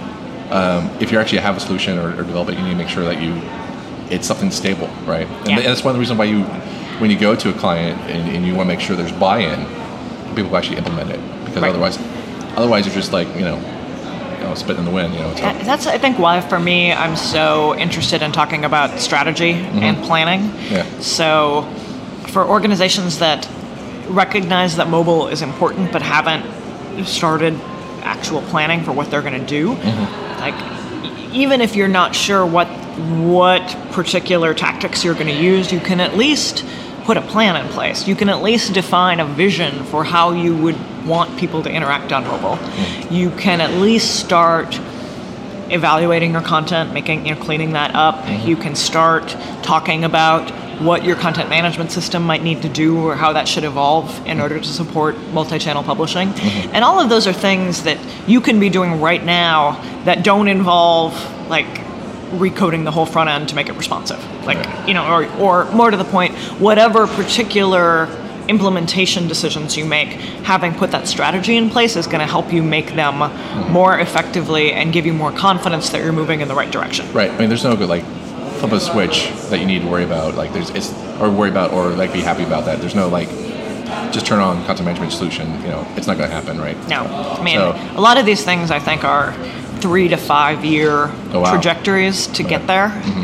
um, if you actually have a solution or, or develop it, you need to make sure that you, it's something stable, right? And, yeah. and that's one of the reasons why you, when you go to a client and, and you want to make sure there's buy-in, people actually implement it, because right. otherwise, otherwise you're just like you know. You know, spit in the wind, you know. Yeah, that's, I think, why for me I'm so interested in talking about strategy mm-hmm. and planning. Yeah. So, for organizations that recognize that mobile is important but haven't started actual planning for what they're going to do, mm-hmm. like even if you're not sure what what particular tactics you're going to use, you can at least put a plan in place. You can at least define a vision for how you would want people to interact on mobile. Mm. You can at least start evaluating your content, making, you know, cleaning that up. Mm-hmm. You can start talking about what your content management system might need to do or how that should evolve in order to support multi-channel publishing. Mm-hmm. And all of those are things that you can be doing right now that don't involve like recoding the whole front end to make it responsive. Like, right. you know, or, or more to the point, whatever particular implementation decisions you make, having put that strategy in place is going to help you make them mm-hmm. more effectively and give you more confidence that you're moving in the right direction. Right. I mean, there's no good, like, flip a switch that you need to worry about, like, there's, it's, or worry about, or, like, be happy about that. There's no, like, just turn on content management solution, you know, it's not going to happen, right? No. I mean, so, a lot of these things, I think, are three to five year oh, wow. trajectories to right. get there. Mm-hmm.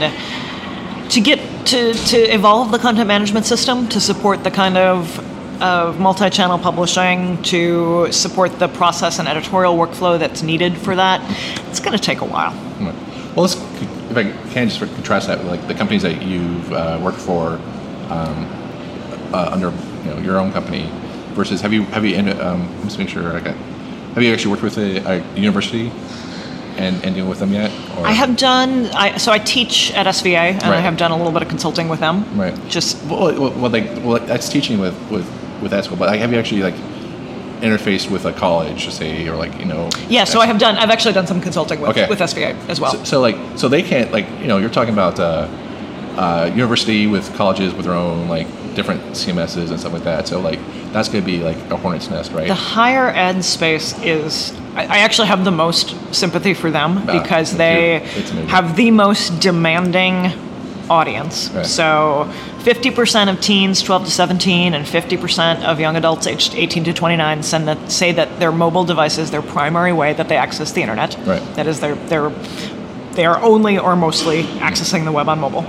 And to get to, to evolve the content management system to support the kind of of multi-channel publishing, to support the process and editorial workflow that's needed for that, it's going to take a while. Right. Well, let's, if I can just contrast that with like the companies that you've uh, worked for um, uh, under you know, your own company versus have you have you um, let's make sure I got have you actually worked with a, a university and, and dealing with them yet? Or? I have done. I, so I teach at S V A, and right. I have done a little bit of consulting with them. Right. Just well, well, well, like, well that's teaching with with with that school, but like, have you actually like interfaced with a college, say, or like you know? Yeah. So I have done. I've actually done some consulting with okay. with S V A as well. So, so like, so they can't like you know you're talking about uh, uh, university with colleges with their own like different C M Ss and stuff like that. So like that's going to be like a hornet's nest, right? The higher ed space is. I, I actually have the most sympathy for them ah, because they have the most demanding audience. Right. So fifty percent of teens twelve to seventeen and fifty percent of young adults aged eighteen to twenty-nine send that, say that their mobile device is their primary way that they access the internet. Right. That is their, their, they are only or mostly accessing the web on mobile.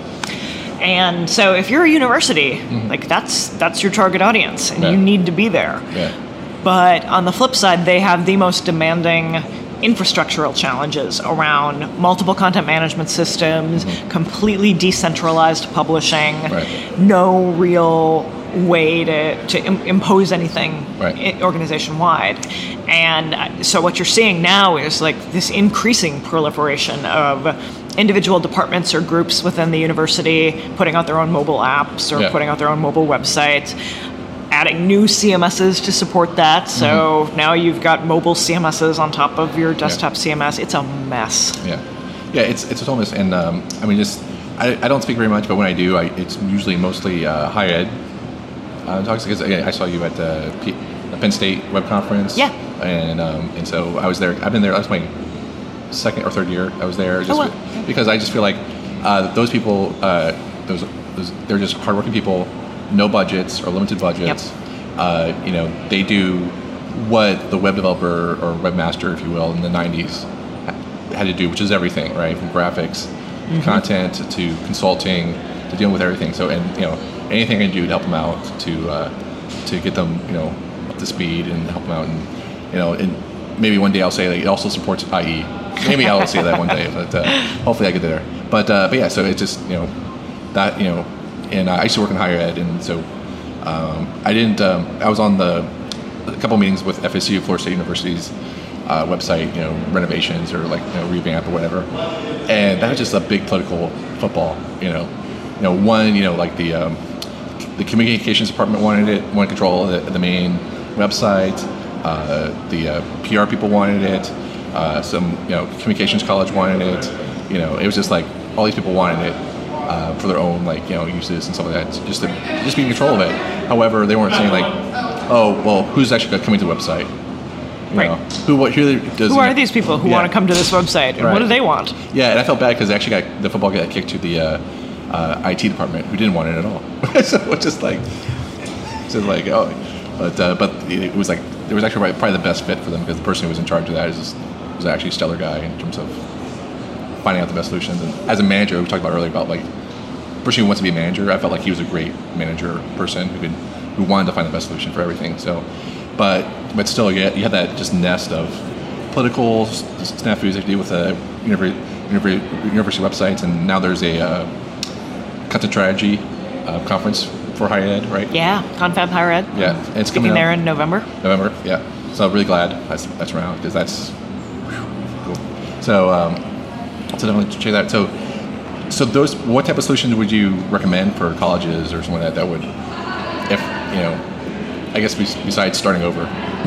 And so if you're a university, mm-hmm. like that's that's your target audience and yeah. you need to be there. Yeah. But on the flip side, they have the most demanding infrastructural challenges around multiple content management systems, mm-hmm. completely decentralized publishing, right. no real way to, to im- impose anything right. organization-wide. And so what you're seeing now is like this increasing proliferation of individual departments or groups within the university putting out their own mobile apps or yeah. putting out their own mobile websites, adding new C M Ss to support that. So mm-hmm. now you've got mobile C M Ss on top of your desktop yeah. C M S. It's a mess. Yeah, yeah, it's it's a total mess. And um, I mean, just I, I don't speak very much, but when I do, I, it's usually mostly uh, higher ed uh, talks. Because again, I saw you at the, P- the Penn State Web Conference. Yeah. And um, and so I was there. I've been there. That's my second or third year. I was there just oh, well. because I just feel like uh, those people, uh, those, those they're just hardworking people. No budgets or limited budgets. Yep. Uh, you know, they do what the web developer or webmaster, if you will, in the nineties had to do, which is everything, right? From graphics, mm-hmm. content to consulting, to dealing with everything. So, and you know, anything I can do to help them out, to uh, to get them, you know, up to speed and help them out, and you know, and maybe one day I'll say that it also supports I E. Maybe I'll say that one day, but uh, hopefully I get there. But uh, but yeah, so it's just you know that you know. And uh, I used to work in higher ed, and so um, I didn't. Um, I was on the a couple meetings with F S U, Florida State University's uh, website, you know, renovations or like you know, revamp or whatever, and that was just a big political football. You know, you know, one, you know, like the um, the communications department wanted it, wanted control of the, the main website. Uh, the uh, P R people wanted it. Uh, some you know, communications college wanted it. You know, it was just like all these people wanted it. Uh, for their own like you know uses and stuff like that, just to just be in control of it. However, they weren't saying like, oh well, who's actually coming to the website? You right. know, who what who does? Who are know, these people who yeah. want to come to this website, and right. what do they want? Yeah, and I felt bad because they actually got the football got kicked to the uh, uh, I T department who didn't want it at all. So it's just like, just like oh, but uh, but it was like it was actually probably the best fit for them because the person who was in charge of that is just, was actually a stellar guy in terms of finding out the best solutions. And as a manager, we talked about earlier about like the person who wants to be a manager, I felt like he was a great manager person who could who wanted to find the best solution for everything. So, but but still, you had, you had that just nest of political snafus that deal with the university, university websites, and now there's a uh, content strategy uh, conference for higher ed, right? Yeah, Confab Higher Ed. Yeah, and it's Speaking coming there out. in November. November, yeah. So I'm really glad that's that's around because that's whew, cool. So um, so definitely check that. So so those what type of solutions would you recommend for colleges or something like that that would, if you know, I guess besides starting over,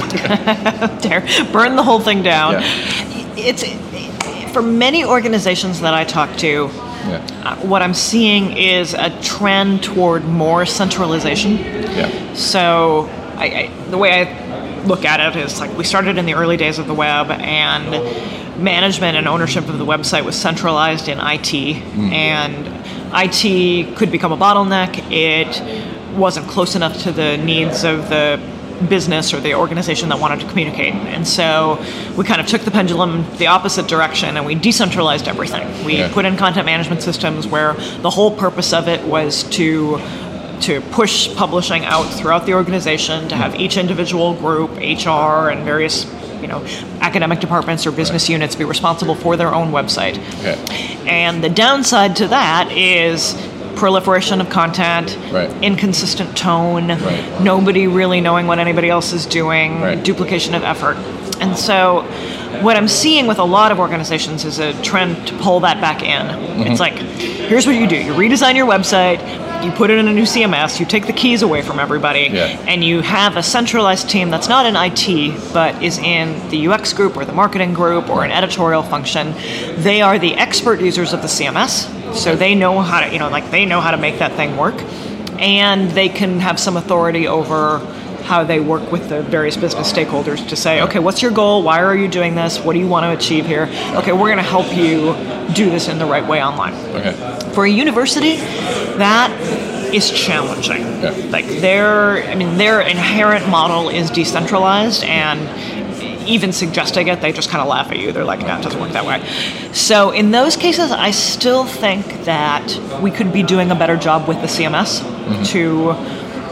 burn the whole thing down. Yeah. It's for many organizations that I talk to. Yeah. Uh, what I'm seeing is a trend toward more centralization. Yeah. So I, I, the way I look at it is like we started in the early days of the web, and management and ownership of the website was centralized in I T, mm. and I T could become a bottleneck. It wasn't close enough to the needs of the business or the organization that wanted to communicate. And so we kind of took the pendulum the opposite direction, and we decentralized everything. We yeah. put in content management systems where the whole purpose of it was to to push publishing out throughout the organization, to have each individual group, H R and various you know, academic departments or business right. units be responsible for their own website. Okay. And the downside to that is proliferation of content, right. inconsistent tone, right. nobody really knowing what anybody else is doing, right. duplication of effort. And so what I'm seeing with a lot of organizations is a trend to pull that back in. Mm-hmm. It's like, here's what you do. You redesign your website, you put it in a new C M S, you take the keys away from everybody, yeah. and you have a centralized team that's not in I T, but is in the U X group or the marketing group or an editorial function. They are the expert users of the C M S, so they know how to, you know, like they know how to make that thing work, and they can have some authority over how they work with the various business stakeholders to say, okay, what's your goal? Why are you doing this? What do you want to achieve here? Okay, we're going to help you do this in the right way online. Okay. For a university, that is challenging. Yeah. Like their, I mean, their inherent model is decentralized, and even suggesting it, they just kind of laugh at you. They're like, no, it doesn't work that way. So in those cases, I still think that we could be doing a better job with the C M S mm-hmm. to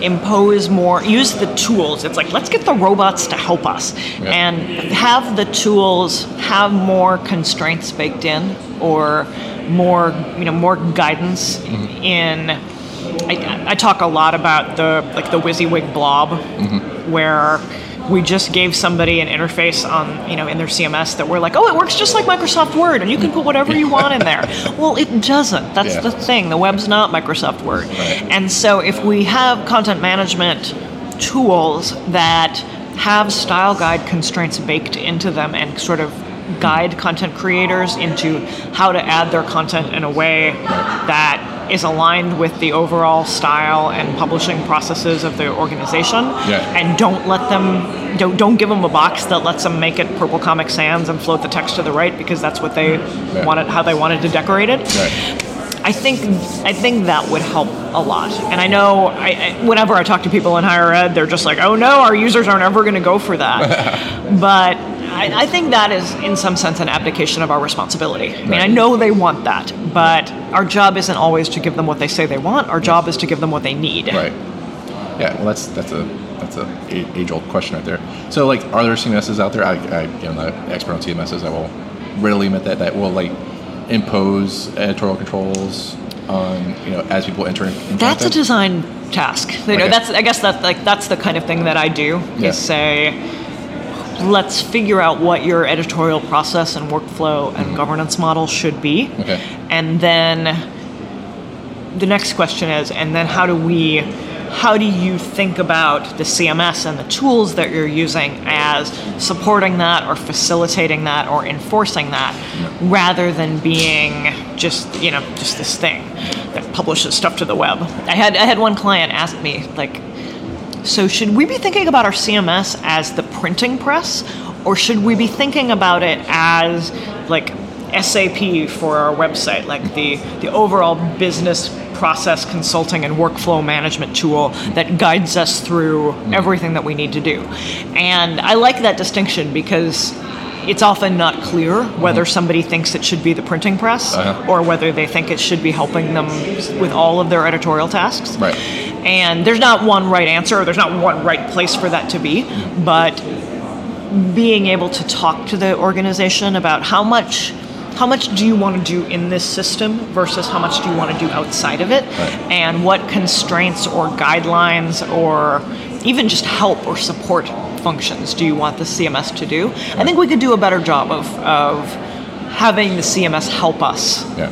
impose more, use the tools. It's like, let's get the robots to help us Yeah. and have the tools have more constraints baked in, or more, you know, more guidance Mm-hmm. in. I, I talk a lot about the like the WYSIWYG blob, Mm-hmm. where we just gave somebody an interface on, you know, in their C M S that we're like, oh, it works just like Microsoft Word, and you can put whatever you want in there. Well, it doesn't. That's Yeah. the thing. The web's not Microsoft Word. Right. And so if we have content management tools that have style guide constraints baked into them and sort of guide content creators into how to add their content in a way that is aligned with the overall style and publishing processes of the organization, Yeah. and don't let them don't don't give them a box that lets them make it purple Comic Sans and float the text to the right because that's what they Yeah. wanted, how they wanted to decorate it. Right. I think I think that would help a lot. And I know I, I, whenever I talk to people in higher ed, they're just like, "Oh no, our users aren't ever going to go for that." But I, I think that is, in some sense, an abdication of our responsibility. I mean, Right. I know they want that, but our job isn't always to give them what they say they want. Our job is to give them what they need. Right. Yeah. Well, that's that's a that's a age old question right there. So, like, are there C M Ss out there? I, I you know, I'm not an expert on C M Ss. I will readily admit that that will like impose editorial controls on, you know, as people enter in. in That's a content? design task. You know, Okay. that's I guess that like that's the kind of thing that I do. Yeah. Is say, let's figure out what your editorial process and workflow and Mm-hmm. governance model should be, Okay. and then the next question is, and then how do we, how do you think about the C M S and the tools that you're using as supporting that or facilitating that or enforcing that, rather than being just, you know, just this thing that publishes stuff to the web. I had I had one client ask me, like, so should we be thinking about our C M S as the printing press, or should we be thinking about it as like S A P for our website, like the, the overall business process consulting and workflow management tool that guides us through everything that we need to do? And I like that distinction because it's often not clear whether somebody thinks it should be the printing press Uh-huh. or whether they think it should be helping them with all of their editorial tasks. Right. And there's not one right answer, or there's not one right place for that to be, but being able to talk to the organization about how much how much do you want to do in this system versus how much do you want to do outside of it, Right. and what constraints or guidelines or even just help or support functions do you want the C M S to do? I think we could do a better job of, of having the C M S help us. Yeah.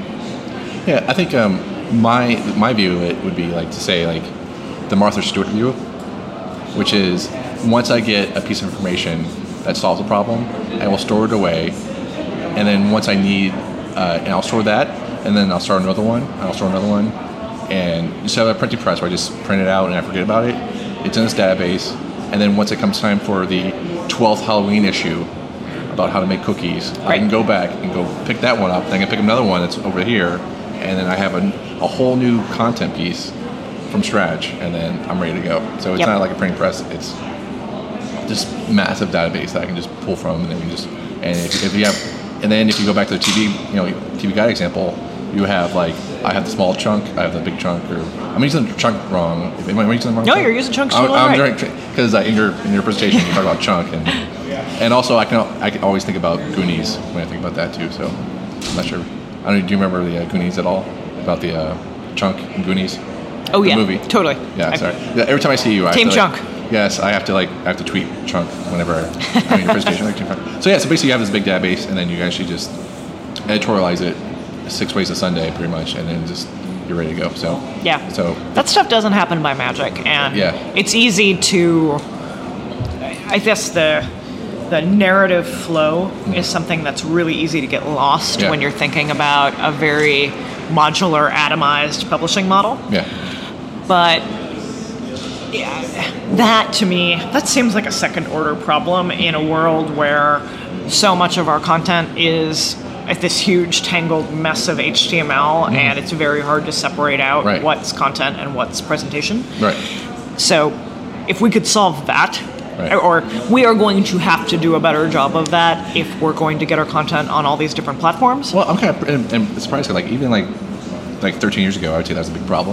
Yeah, I think um, my my view of it would be like to say like the Martha Stewart view, which is once I get a piece of information that solves a problem, I will store it away, and then once I need, uh, and I'll store that, and then I'll start another one, and I'll store another one, and just have a printing press where I just print it out and I forget about it. It's in this database, and then once it comes time for the twelfth Halloween issue about how to make cookies, I Right. can go back and go pick that one up, then I can pick another one that's over here, and then I have a, a whole new content piece from scratch, and then I'm ready to go. So it's Yep. not like a printing press, it's this massive database that I can just pull from, and then we just, and if, if you have, and then if you go back to the T V, you know, T V guide example, you have like, I have the small chunk, I have the big chunk, or I'm using the chunk wrong. Am I using the wrong No, chunk? you're using chunks I'm, totally I'm right. because uh, in your in your presentation you talk about chunk, and and also I can I can always think about Goonies when I think about that too. So I'm not sure. I don't know. Do you remember the uh, Goonies at all? About the uh, chunk in Goonies? Oh The yeah, movie. totally. Yeah, I- sorry. Yeah, every time I see you, I Team have to, Chunk. like, yes, I have to like I have to tweet chunk whenever I'm in your presentation. Like Team Chunk. So yeah, so basically you have this big database, and then you actually just editorialize it six ways a Sunday, pretty much, and then just you're ready to go. So Yeah. So That stuff doesn't happen by magic, and Yeah. it's easy to. I guess the the narrative flow is something that's really easy to get lost Yeah. when you're thinking about a very modular, atomized publishing model. yeah, But yeah, that to me, that seems like a second order problem in a world where so much of our content is at this huge tangled mess of H T M L, and it's very hard to separate out Right. what's content and what's presentation. right. So if we could solve that, Right. or we are going to have to do a better job of that if we're going to get our content on all these different platforms. Well, I'm kind of I'm, I'm surprised. 'Cause, like even like like thirteen years ago, I would say that was a big problem.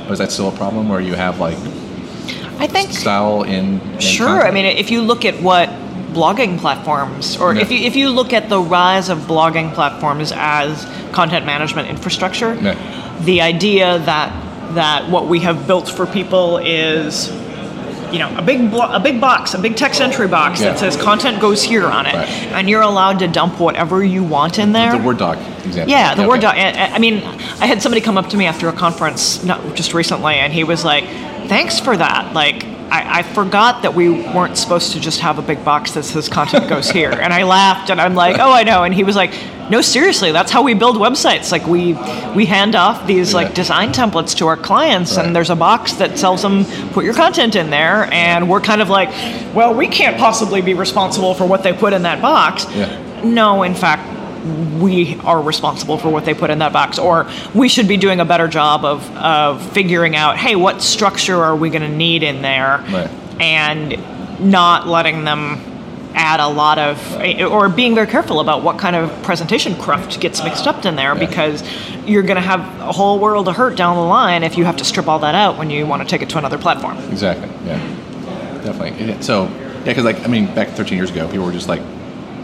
Or is that still a problem where you have like I think style in, in sure. content? I mean, if you look at what blogging platforms, or Yeah. if you if you look at the rise of blogging platforms as content management infrastructure, Yeah. the idea that that what we have built for people is, you know, a big blo- a big box, a big text entry box Yeah. that says content goes here on it, Right. and you're allowed to dump whatever you want in there. The Word doc example. Yeah, the Okay. Word doc. I I mean, I had somebody come up to me after a conference, not just recently, and he was like, "Thanks for that. Like, I, I forgot that we weren't supposed to just have a big box that says content goes here." And I laughed, and I'm like, "Oh, I know." And he was like, "No, seriously, that's how we build websites. Like, we we hand off these like Yeah. design templates to our clients, Right. and there's a box that tells them put your content in there, and we're kind of like, well, we can't possibly be responsible for what they put in that box." Yeah. No, in fact, we are responsible for what they put in that box, or we should be doing a better job of, of figuring out, hey, what structure are we going to need in there, Right. and not letting them add a lot of, or being very careful about what kind of presentation cruft gets mixed up in there, Yeah. because you're going to have a whole world of hurt down the line if you have to strip all that out when you want to take it to another platform. Exactly. Yeah. Definitely. Yeah, So yeah, because like I mean, back thirteen years ago, people were just like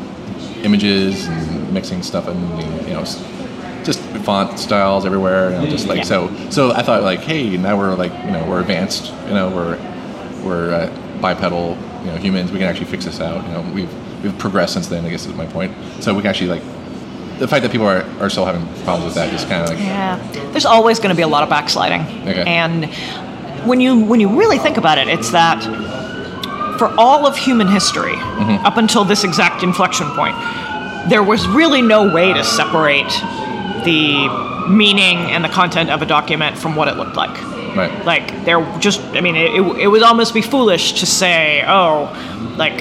images and mixing stuff and you know s- just font styles everywhere. You know, just like Yeah. so. So I thought like, hey, now we're like you know we're advanced. You know we're we're uh, bipedal. You know humans. We can actually fix this out. You know we've we've progressed since then. I guess is my point. So we can actually like the fact that people are, are still having problems with that is kind of like Yeah, there's always going to be a lot of backsliding, Okay. and when you when you really think about it, it's that for all of human history, Mm-hmm. up until this exact inflection point, there was really no way to separate the meaning and the content of a document from what it looked like. right. Like, there just, I mean, it, it, it would almost be foolish to say, oh, like,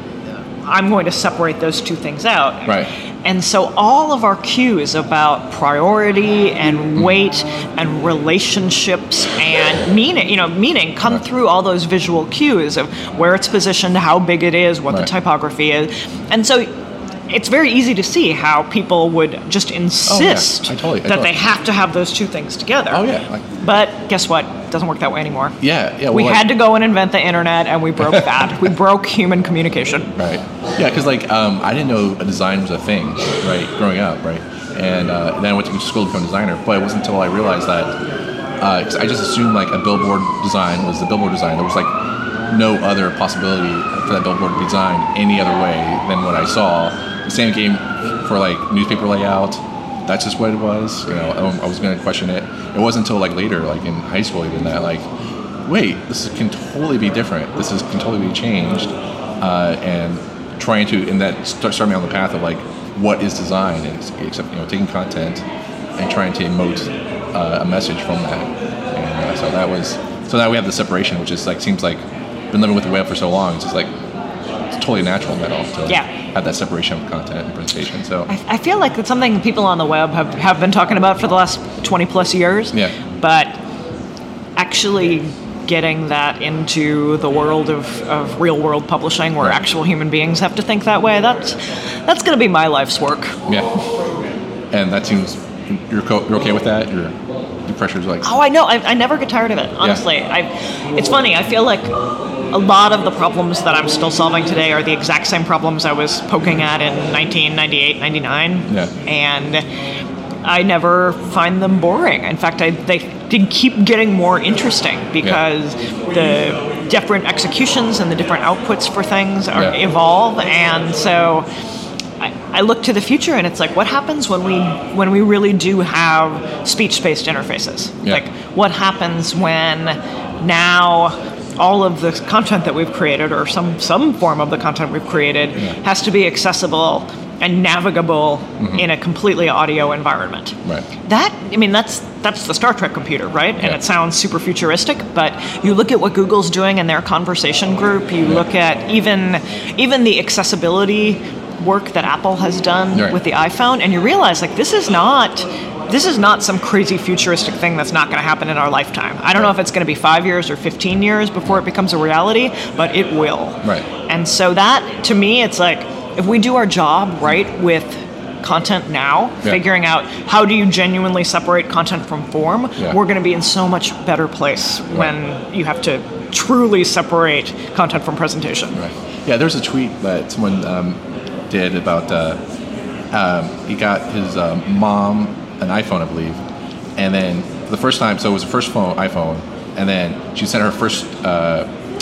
I'm going to separate those two things out. Right. And so all of our cues about priority and weight and relationships and meaning, you know, meaning come Right. through all those visual cues of where it's positioned, how big it is, what Right. the typography is. And so it's very easy to see how people would just insist I totally- I that totally- they have to have those two things together. Oh yeah. Like, But guess what? It doesn't work that way anymore. yeah. Yeah. We well, had like- to go and invent the internet, and we broke that. We broke human communication. Right. Yeah, because like um, I didn't know a design was a thing, right, growing up, right, and uh, then I went to school to become a designer. But it wasn't until I realized that uh, 'cause I just assumed like a billboard design was the billboard design. There was like no other possibility for that billboard to be designed any other way than what I saw. The same game for like newspaper layout. That's just what it was. You know, I, I was going to question it. It wasn't until like later, like in high school, even that like, wait, this is, can totally be different. This is can totally be changed, uh, and trying to and that start, started me on the path of like what is design, and it's- except you know taking content and trying to emote uh, a message from that. And uh, so that was so now we have the separation, which is like seems like been living with the web for so long. It's just like it's totally natural now to Yeah. have that separation of content and presentation. So I, I feel like it's something people on the web have, have been talking about for the last twenty plus years. Yeah. But actually getting that into the world of, of real world publishing where Right. actual human beings have to think that way, that's, that's going to be my life's work. yeah, and that seems you're co- you're okay with that. Your your pressure's like Oh, I know. I, I never get tired of it, honestly. I, it's funny. I feel like a lot of the problems that I'm still solving today are the exact same problems I was poking at in nineteen ninety-eight, ninety-nine. Yeah. And I never find them boring. In fact, I, they, they keep getting more interesting because the different executions and the different outputs for things are, Yeah. evolve. And so I, I look to the future, and it's like, what happens when we when we really do have speech-based interfaces? Yeah. Like, what happens when now all of the content that we've created, or some some form of the content we've created, Yeah. has to be accessible and navigable in a completely audio environment? Right. That, I mean, that's that's the Star Trek computer, right? And Yeah. it sounds super futuristic, but you look at what Google's doing in their conversation group. You look at even even the accessibility work that Apple has done Right. with the iPhone, and you realize like this is not this is not some crazy futuristic thing that's not going to happen in our lifetime. I don't know if it's going to be five years or fifteen years before it becomes a reality, but it will. Right. And so that, to me, it's like if we do our job right with content now, Yeah. figuring out how do you genuinely separate content from form, Yeah. we're going to be in so much better place when you have to truly separate content from presentation. Right. Yeah, there's a tweet that someone um, did about uh, um, he got his um, mom an iPhone, I believe, and then for the first time, so it was the first phone iPhone, and then she sent her first uh,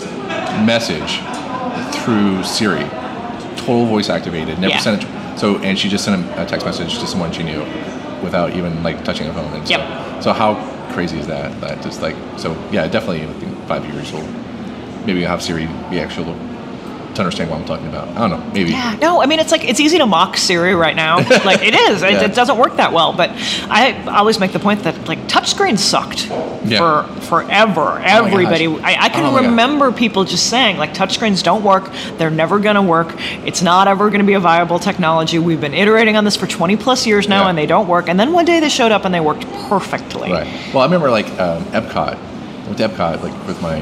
message through Siri, total voice activated, never Yeah. sent it. So, and she just sent a text message to someone she knew without even like touching a phone. And Yep. So, so how crazy is that? That just like so yeah, definitely I think five years old. Maybe I'll have Siri be actual to understand what I'm talking about. I don't know. Maybe. Yeah, no, I mean, it's like, it's easy to mock Siri right now. Like, it is. It, Yeah. it doesn't work that well. But I always make the point that, like, touchscreens sucked Yeah. for forever. Everybody. I, I can Oh my God. remember people just saying, like, touchscreens don't work. They're never going to work. It's not ever going to be a viable technology. We've been iterating on this for twenty plus years now, Yeah. and they don't work. And then one day they showed up and they worked perfectly. Right. Well, I remember like um, Epcot. I went to Epcot like with my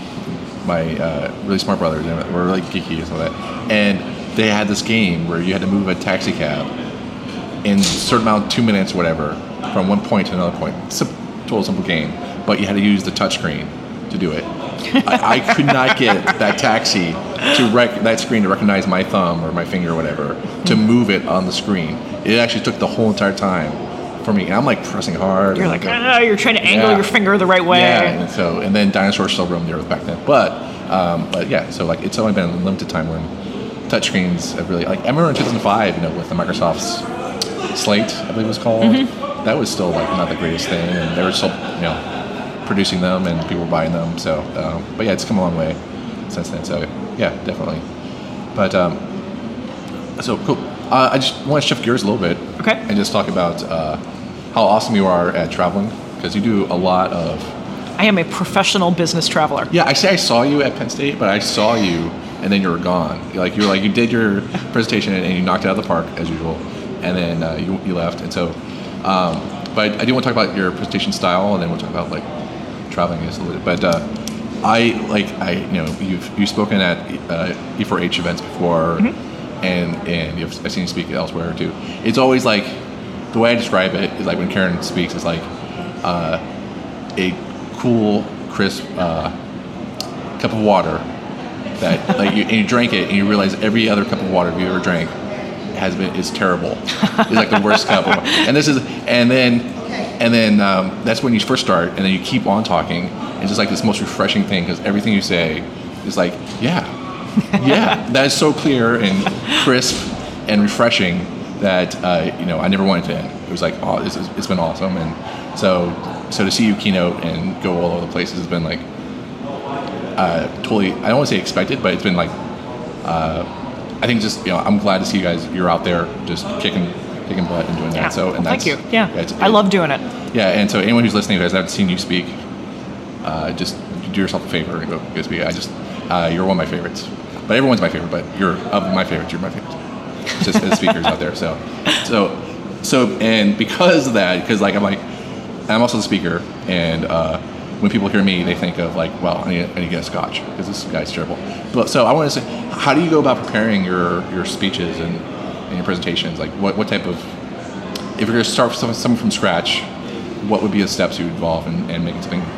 my uh, really smart brothers, and we're really geeky and all that. And they had this game where you had to move a taxi cab in a certain amount, two minutes, whatever, from one point to another point. It's a total simple game, but you had to use the touchscreen to do it. I, I could not get that taxi to rec- that screen to recognize my thumb or my finger or whatever to move it on the screen. It actually took the whole entire time for me. And I'm like pressing hard. You're and like, go- ah, you're trying to angle Yeah. your finger the right way. yeah, and so and then dinosaurs still roamed the earth back then. But um, but yeah, so like it's only been a limited time when touchscreens have really like I remember in two thousand five, you know, with the Microsoft's Slate, I believe it was called. Mm-hmm. That was still like not the greatest thing, and they were still you know producing them and people were buying them. So um, but yeah, it's come a long way since then. So yeah, definitely. But um, so cool. Uh, I just want to shift gears a little bit. Okay. And just talk about uh, how awesome you are at traveling, because you do a lot of. I am a professional business traveler. Yeah, I say I saw you at Penn State, but I saw you and then you were gone. Like you were like you did your presentation and you knocked it out of the park as usual, and then uh, you you left. And so, um, but I do want to talk about your presentation style, and then we'll talk about like traveling just a little bit. But uh, I like I you know you've you've spoken at uh, E four H events before. Mm-hmm. And and you've, I've seen you speak elsewhere too. It's always like the way I describe it is like when Karen speaks, it's like uh, a cool, crisp uh, cup of water that like you, and you drink it and you realize every other cup of water you ever drank has been is terrible. It's like the worst cup of water. And this is and then and then um, that's when you first start, and then you keep on talking. It's just like this most refreshing thing because everything you say is like yeah. Yeah, that is so clear and crisp and refreshing that uh, you know I never wanted to end. It was like oh, it's, it's been awesome, and so so to see you keynote and go all over the places has been like uh, totally. I don't want to say expected, but it's been like uh, I think just you know I'm glad to see you guys. You're out there just kicking kicking butt and doing that. Yeah. So and Well, that's, thank you. Yeah, it's- I love doing it. Yeah, and so anyone who's listening who hasn't seen you speak, uh, just do yourself a favor and go go speak. I just uh, you're one of my favorites. But everyone's my favorite. But you're of my favorites. You're my favorite. Just as speakers out there. So, so, so, and because of that, because like I'm like, I'm also the speaker, and uh, when people hear me, they think of like, well, I need, I need to get a scotch because this guy's terrible. But so I want to say, how do you go about preparing your your speeches and, and your presentations? Like, what what type of, if you're going to start something, something from scratch, what would be the steps you would involve in, in making something?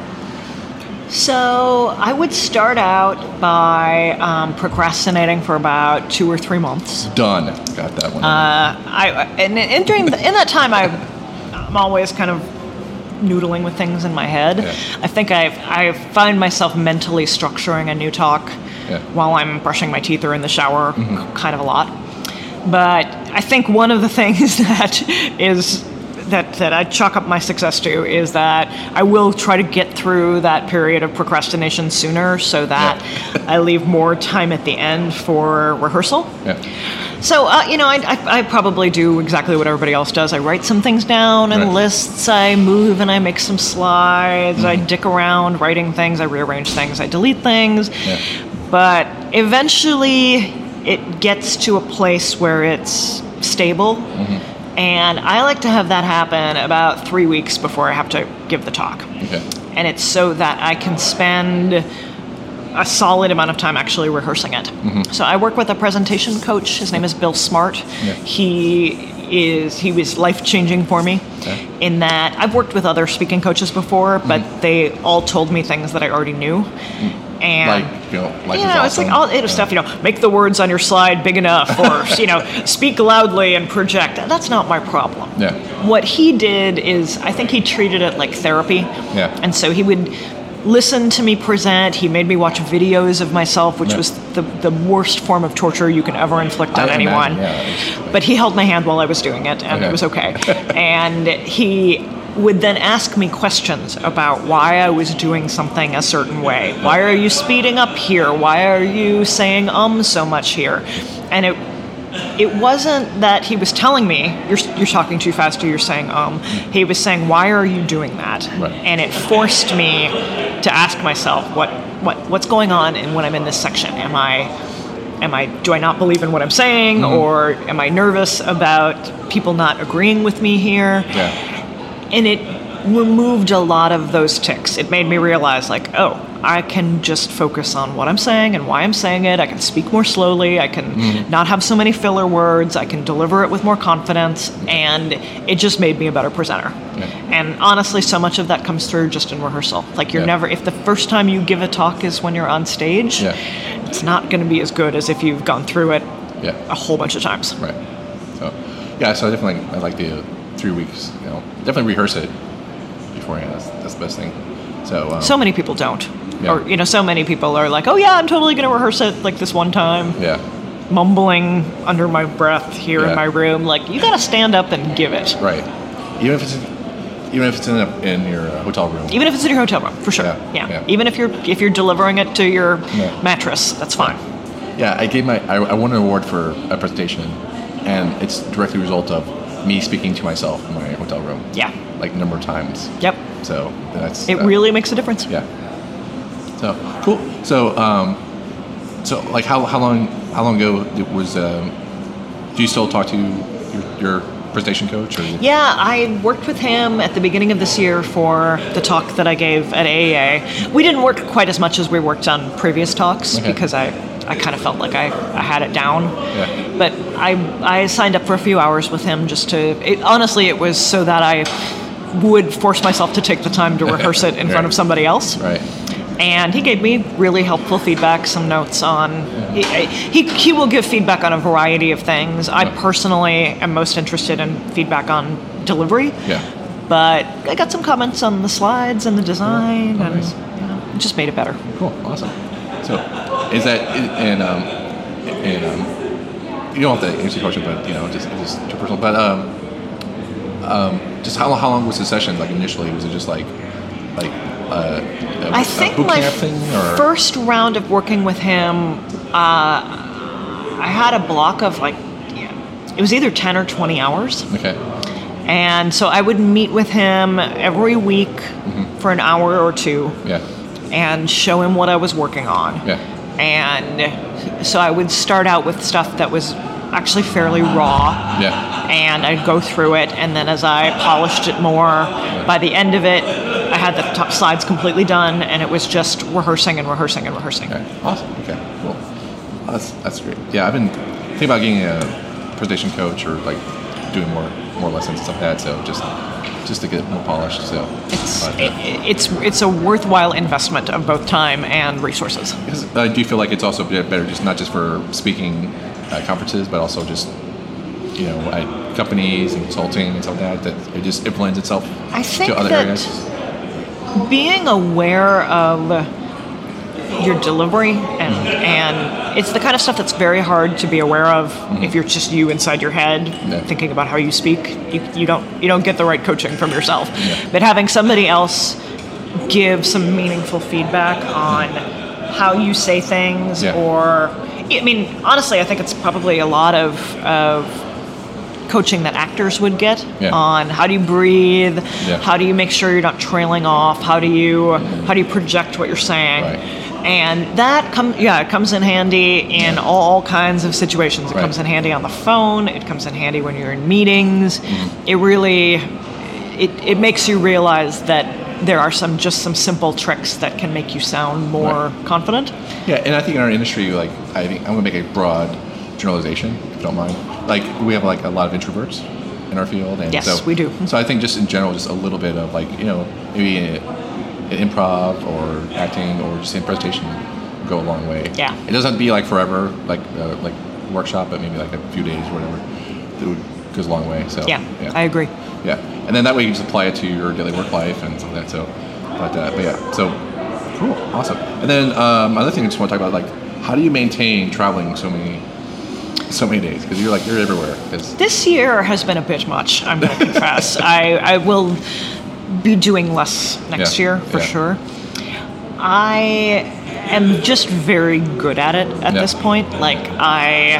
So I would start out by um, procrastinating for about two or three months. Done. Got that one. Uh, I and, and during the, in that time, I I'm always kind of noodling with things in my head. Yeah. I think I I find myself mentally structuring a new talk Yeah. while I'm brushing my teeth or in the shower, Mm-hmm. kind of a lot. But I think one of the things that is that that I chalk up my success to is that I will try to get through that period of procrastination sooner, so that Yeah. I leave more time at the end for rehearsal. yeah. So, uh, you know, I, I, I probably do exactly what everybody else does. I write some things down in Right. lists, I move and I make some slides, I dick around writing things, I rearrange things, I delete things. Yeah. But eventually it gets to a place where it's stable. And I like to have that happen about three weeks before I have to give the talk. Okay. And it's so that I can spend a solid amount of time actually rehearsing it. So I work with a presentation coach. His name is Bill Smart. Yeah. He is he was life-changing for me Okay. in that I've worked with other speaking coaches before, but Mm-hmm. they all told me things that I already knew. And Like, you know, life you is know, it's awesome. like all it was stuff, you know, make the words on your slide big enough, or you know, speak loudly and project. That's not my problem. Yeah. What he did is, I think he treated it like therapy. Yeah. And so he would listen to me present. He made me watch videos of myself, which Yeah. was the, the worst form of torture you can ever inflict on I anyone. imagine, yeah, it's- But he held my hand while I was doing it, and Okay. it was okay. And he would then ask me questions about why I was doing something a certain way. Why are you speeding up here? Why are you saying um so much here? And it it wasn't that he was telling me you're you're talking too fast or you're saying um. He was saying, why are you doing that? Right. And it forced me to ask myself what what what's going on and when I'm in this section. Am I Am I, do I not believe in what I'm saying, Mm-hmm. or am I nervous about people not agreeing with me here? Yeah. And it removed a lot of those ticks. It made me realize, like, oh, I can just focus on what I'm saying and why I'm saying it. I can speak more slowly. I can Mm-hmm. not have so many filler words. I can deliver it with more confidence. And it just made me a better presenter. Yeah. And honestly, so much of that comes through just in rehearsal. Like, you're Yeah. never, if the first time you give a talk is when you're on stage, Yeah. it's not going to be as good as if you've gone through it Yeah. a whole bunch of times. Right. So, yeah. So I definitely I like the uh, three weeks. You know, definitely rehearse it beforehand. That's, that's the best thing. So. Um, So many people don't. Yeah. Or, you know, so many people are like, oh, yeah, I'm totally going to rehearse it like this one time, Yeah. mumbling under my breath here Yeah. in my room. Like, you got to stand up and give it. Right. Even if it's even if it's in, a, in your uh, hotel room. Even if it's in your hotel room, for sure. Yeah, Yeah. yeah. Even if you're if you're delivering it to your Yeah. mattress, that's fine. Yeah, I gave my I, I won an award for a presentation, and it's directly a result of me speaking to myself in my hotel room. Yeah. Like a number of times. Yep. So that's It uh, really makes a difference. yeah. So cool. So um, so like how how long how long ago it was um, do you still talk to your, your presentation coach or? Yeah, I worked with him at the beginning of this year for the talk that I gave at A A A. We didn't work quite as much as we worked on previous talks Okay. because I, I kind of felt like I, I had it down. Yeah. But I I signed up for a few hours with him just to, it, honestly, it was so that I would force myself to take the time to rehearse it in front of somebody else. Right. And he gave me really helpful feedback, some notes on. He, he he will give feedback on a variety of things. I personally am most interested in feedback on delivery. Yeah. But I got some comments on the slides and the design, Oh, and nice. you know, it just made it better. Cool. Awesome. So is that and um and um you don't have to answer the question, but you know just just too personal. But um um just how how long was the session like initially? Was it just like like uh, a, I a think boot my camp thing or first round of working with him, uh, I had a block of like, it was either ten or twenty hours. okay. And so I would meet with him every week Mm-hmm. for an hour or two Yeah. and show him what I was working on. Yeah. And so I would start out with stuff that was actually fairly raw. Yeah. And I'd go through it, and then as I polished it more, by the end of it, I had the top slides completely done, and it was just rehearsing and rehearsing and rehearsing. Okay. Awesome. Okay. Cool. Oh, that's that's great. Yeah, I've been thinking about getting a presentation coach or like doing more more lessons and stuff like that. So just just to get more polished. So It's, but, it, uh, it's, it's a worthwhile investment of both time and resources. because I do feel like it's also better just not just for speaking at conferences, but also just you know at companies and consulting and stuff like that. That it just it blends itself I think to other that areas. being aware of your delivery and and it's the kind of stuff that's very hard to be aware of if you're just you inside your head Yeah. thinking about how you speak. You, you don't you don't get the right coaching from yourself. Yeah. But having somebody else give some meaningful feedback on how you say things, Yeah. or I mean, honestly, I think it's probably a lot of of coaching that actors would get Yeah. on how do you breathe, Yeah. how do you make sure you're not trailing off, how do you how do you project what you're saying. Right. And that comes, yeah, it comes in handy in all kinds of situations. It Right. comes in handy on the phone. It comes in handy when you're in meetings. Mm-hmm. It really, it, it makes you realize that there are some just some simple tricks that can make you sound more Right. confident. Yeah, and I think in our industry, like I think I'm gonna make a broad generalization, if you don't mind. Like we have like a lot of introverts, in our field. And Yes, so, we do. So I think just in general, just a little bit of like, you know, maybe an improv or acting or just in presentation would go a long way. Yeah. It doesn't have to be like forever, like uh, like workshop, but maybe like a few days or whatever. It would, goes a long way. So Yeah, I agree. Yeah, and then that way you just apply it to your daily work life and stuff like that. So, but, uh, but yeah, so cool, awesome. And then um, another thing I just want to talk about, like, how do you maintain traveling so many, so many days? Because you're like you're everywhere. It's, This year has been a bit much, I'm going to confess. I, I will be doing less next Yeah, year, for yeah. sure. I am just very good at it at Yeah. this point. Like, I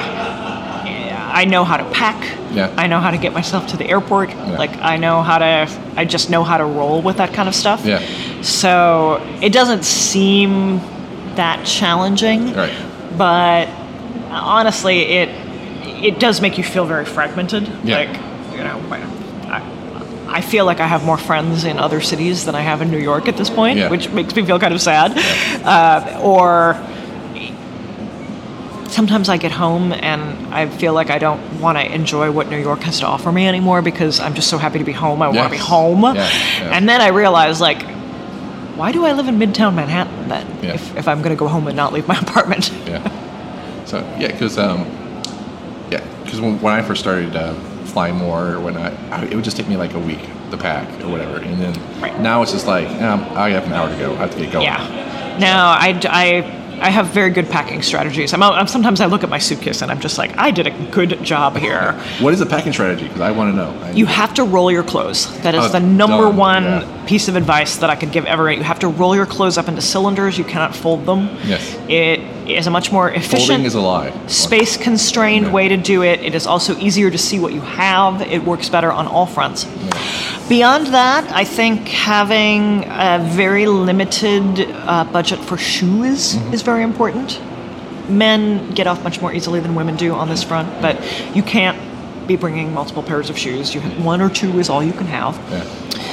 I know how to pack. Yeah. I know how to get myself to the airport. Yeah. Like, I know how to, I just know how to roll with that kind of stuff. Yeah. So it doesn't seem that challenging. Right. But honestly, it it does make you feel very fragmented. Yeah. Like, you know, I, I feel like I have more friends in other cities than I have in New York at this point, Yeah. which makes me feel kind of sad. Uh, or sometimes I get home and I feel like I don't want to enjoy what New York has to offer me anymore because I'm just so happy to be home. I want to be Yes. home. Yeah, yeah. And then I realize, like, why do I live in Midtown Manhattan then Yeah. if, if I'm going to go home and not leave my apartment? Yeah. So yeah, because um, yeah, because when, when I first started uh, flying more or whatnot, I, it would just take me like a week to pack or whatever, and then Right. now it's just like um, I have an hour to go. I have to get going. Yeah. Now, I, I, I have very good packing strategies. I'm, I'm sometimes I look at my suitcase and I'm just like, I did a good job here. What is the packing strategy? Because I want to know. I, You have to roll your clothes. That is Oh, the number done. one Yeah. piece of advice that I could give everyone. You have to roll your clothes up into cylinders. You cannot fold them. Yes. It is a much more efficient, Folding is a lie. space-constrained Yeah. way to do it. It is also easier to see what you have. It works better on all fronts. Beyond that, I think having a very limited uh, budget for shoes Mm-hmm. is very important. Men get off much more easily than women do on this front, but you can't be bringing multiple pairs of shoes. You have one or two is all you can have. Yeah.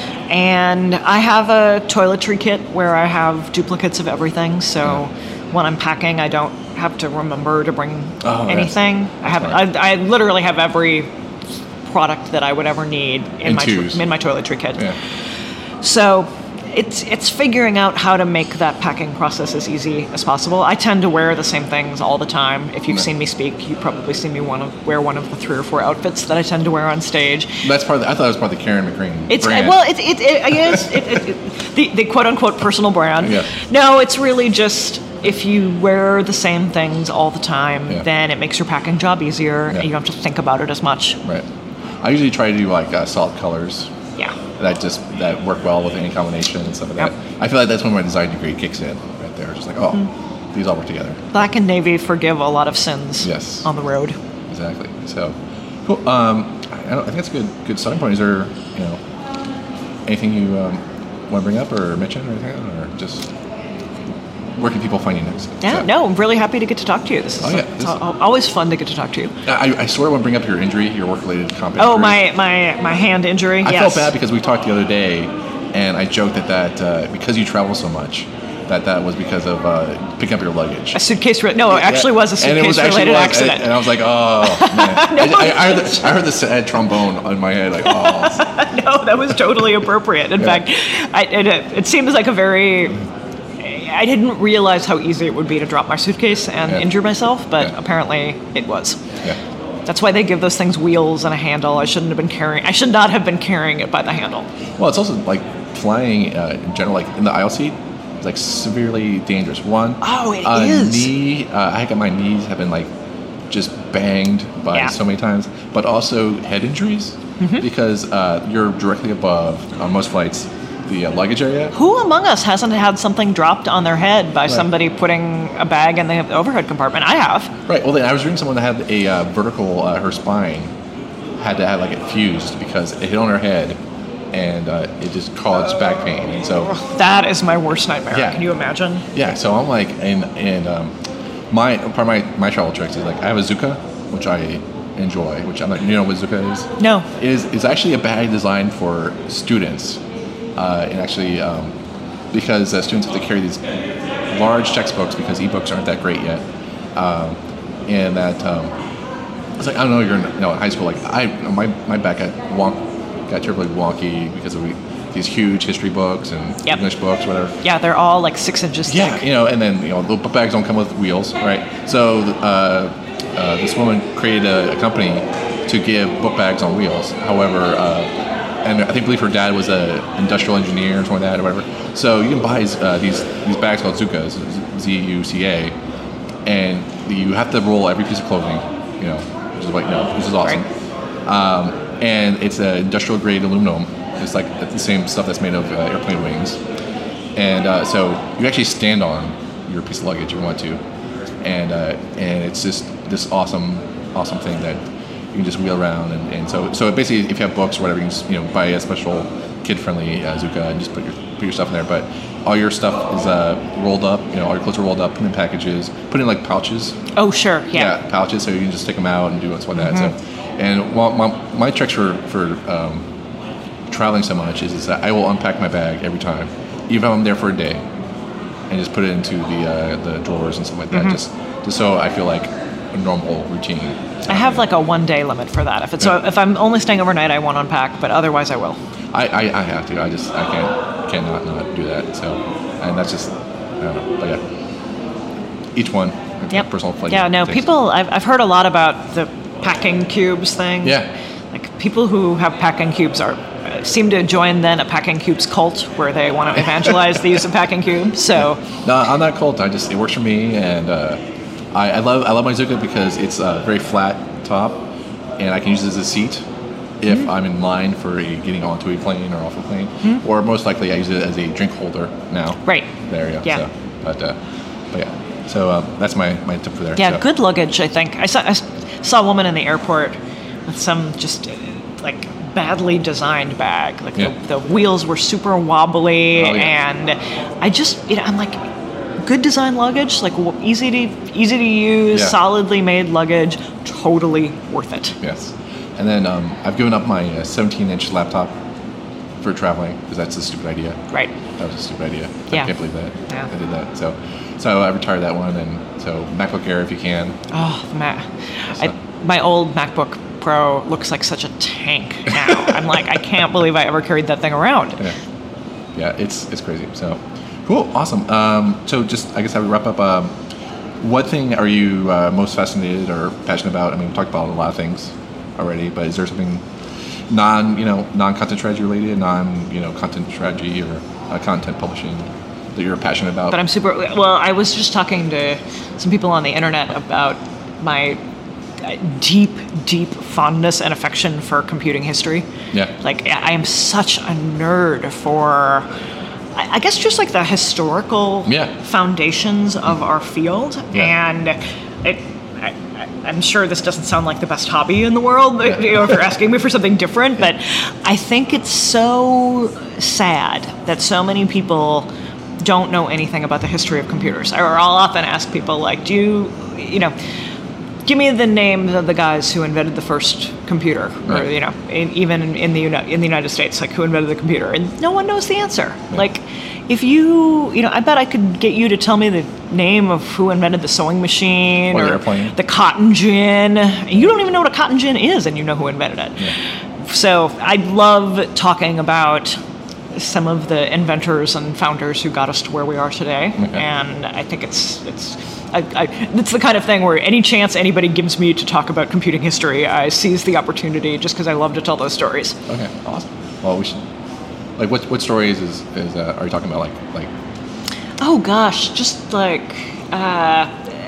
And I have a toiletry kit where I have duplicates of everything, so when I'm packing, I don't have to remember to bring Oh, that's- anything. I have, smart. I, I literally have every product that I would ever need in In my twos. in my toiletry kit. Yeah. So it's it's figuring out how to make that packing process as easy as possible. I tend to wear the same things all the time. If you've Yeah. seen me speak, you probably seen me one of, wear one of the three or four outfits that I tend to wear on stage. That's part of the, I thought it was part of the Karen McGreen It's brand. well, it, it, it, I guess it, it, it, the the quote unquote personal brand. Yeah. No, it's really just if you wear the same things all the time, Yeah. then it makes your packing job easier, Yeah. and you don't have to think about it as much. Right. I usually try to do like uh, solid colors Yeah. that just that work well with any combination and stuff like Yep. that. I feel like that's when my design degree kicks in right there. Just like, oh, Mm-hmm. these all work together. Black and navy forgive a lot of sins. Yes. On the road. Exactly. So, cool. Um, I, don't, I think that's a good good starting point. Is there, you know, anything you um, want to bring up or mention or anything, or just where can people find you next? Yeah, So- no, I'm really happy to get to talk to you. This is Oh, yeah, it's this- al- always fun to get to talk to you. I, I sort of want to bring up your injury, your work-related comp Oh, injury. my, my, my hand injury. I yes. felt bad because we talked the other day, and I joked that that uh, because you travel so much, that that was because of uh, picking up your luggage. A suitcase. Re- no, it actually was a And it was actually suitcase-related was, accident. And, and I was like, oh man! I, I, I heard the, I heard the sad trombone on my head, like, oh. No, that was totally appropriate. In Yeah. fact, I, it, it seems like a very. I didn't realize how easy it would be to drop my suitcase and Yeah. injure myself, but Yeah. apparently it was. Yeah. That's why they give those things wheels and a handle. I shouldn't have been carrying. I should not have been carrying it by the handle. Well, it's also like flying uh, in general, like in the aisle seat, it's like severely dangerous. One, Oh, it uh, is. knee. Uh, I got my knees have been like just banged by Yeah. so many times, but also head injuries Mm-hmm. because uh, you're directly above on most flights the uh, luggage area. Who among us hasn't had something dropped on their head by Right. somebody putting a bag in the overhead compartment? I have. Right. Well, then I was reading someone that had a uh, vertical, uh, her spine had to have like it fused because it hit on her head, and uh, it just caused back pain. And so, That is my worst nightmare. Yeah. Can you imagine? yeah. So I'm like, and and um, my part of my my travel tricks is like I have a Zuka, which I enjoy. Which I'm like, you know what Zuka is? No. Is is actually a bag designed for students, uh, and actually um, because uh, students have to carry these large textbooks because ebooks aren't that great yet, um, and that um, was like, I don't know, you're in you know, high school. Like, I my my back got wonk, got terribly wonky because of these huge history books and Yep. English books, whatever. Yeah, they're all like six inches thick. Yeah, you know, and then you know the book bags don't come with wheels, right? So uh, uh, this woman created a, a company to give book bags on wheels. However, uh, and I think believe her dad was an industrial engineer or something like that, or whatever. So you can buy uh, these these bags called Zucas, Z U C A, and you have to roll every piece of clothing, you know, which is like, no, this is awesome. Right. Um, and it's an industrial grade aluminum. It's like the same stuff that's made of uh, airplane wings. And uh, so you actually stand on your piece of luggage if you want to. And uh, and it's just this awesome, awesome thing that you can just wheel around. And, and so so basically, if you have books or whatever, you can just, you know, buy a special kid-friendly uh, Zuca and just put your put your stuff in there. But all your stuff is uh, rolled up. You know, all your clothes are rolled up, put in packages, put in like pouches. Oh, sure. Yeah. Yeah, pouches. So you can just take them out and do what's like that. So, and while my, my tricks for for um, traveling so much is, is that I will unpack my bag every time, even if I'm there for a day, and just put it into the uh, the drawers and stuff like that, mm-hmm. just just so I feel like a normal routine. I have like a one day limit for that. If it's Yeah. so, if I'm only staying overnight, I won't unpack, but otherwise I will. I, I, I have to. I just I can't cannot not do that. So, and that's just I don't know. But yeah, each one. Yep. Personal flavor. Yeah. No. taste. People. I've I've heard a lot about the packing cubes thing. Yeah. Like people who have packing cubes are uh, seem to join then a packing cubes cult where they want to evangelize the use of packing cubes. So. No, I'm not cult. I just it works for me, and uh, I, I love I love my Zuca because it's a very flat top, and I can use it as a seat if Mm-hmm. I'm in line for a, getting onto a plane or off a plane, mm-hmm. or most likely I use it as a drink holder now. Right. There you go. Yeah. So, but uh, but yeah, so um, that's my, my tip for there. Yeah. So. Good luggage. I think I saw I saw a woman in the airport with some just uh, like badly designed bag. Like Yeah. the, the wheels were super wobbly, Oh, yeah. and I just you know I'm like. Good design luggage, like w- easy to easy to use, Yeah. solidly made luggage, totally worth it. Yes. And then um, I've given up my uh, seventeen inch laptop for traveling because that's a stupid idea. Right. That was a stupid idea. Yeah. I can't believe that. Yeah. I did that. So, so I retired that one, and so MacBook Air if you can. Oh, Mac. So- I, my old MacBook Pro looks like such a tank now. I'm like, I can't believe I ever carried that thing around. Yeah. Yeah, it's it's crazy. So, cool, awesome. Um, so just I guess I would wrap up. Um, what thing are you uh, most fascinated or passionate about? I mean, we talked about a lot of things already, but is there something non you know non content strategy related, non you know content strategy or uh, content publishing that you're passionate about? But I'm super. Well, I was just talking to some people on the internet about my uh, deep, deep fondness and affection for computing history. Yeah. Like, I am such a nerd for, I I guess, just like the historical Yeah. foundations of our field. Yeah. And it, I, I- I'm sure this doesn't sound like the best hobby in the world, you know, if you're asking me for something different, but I think it's so sad that so many people don't know anything about the history of computers. Or I'll often ask people, like, do you, you know, give me the names of the guys who invented the first computer, or Right. you know, in, even in the Uni- in the United States, like who invented the computer, and no one knows the answer. Like, if you, you know, I bet I could get you to tell me the name of who invented the sewing machine Or or, the airplane. the cotton gin. You don't even know what a cotton gin is, and you know who invented it. So I love talking about some of the inventors and founders who got us to where we are today, Okay. and I think it's it's I, I, it's the kind of thing where any chance anybody gives me to talk about computing history, I seize the opportunity just because I love to tell those stories. Okay, awesome. Well, we should. Like, what what stories is is uh, are you talking about? Like like. Oh gosh, just like uh,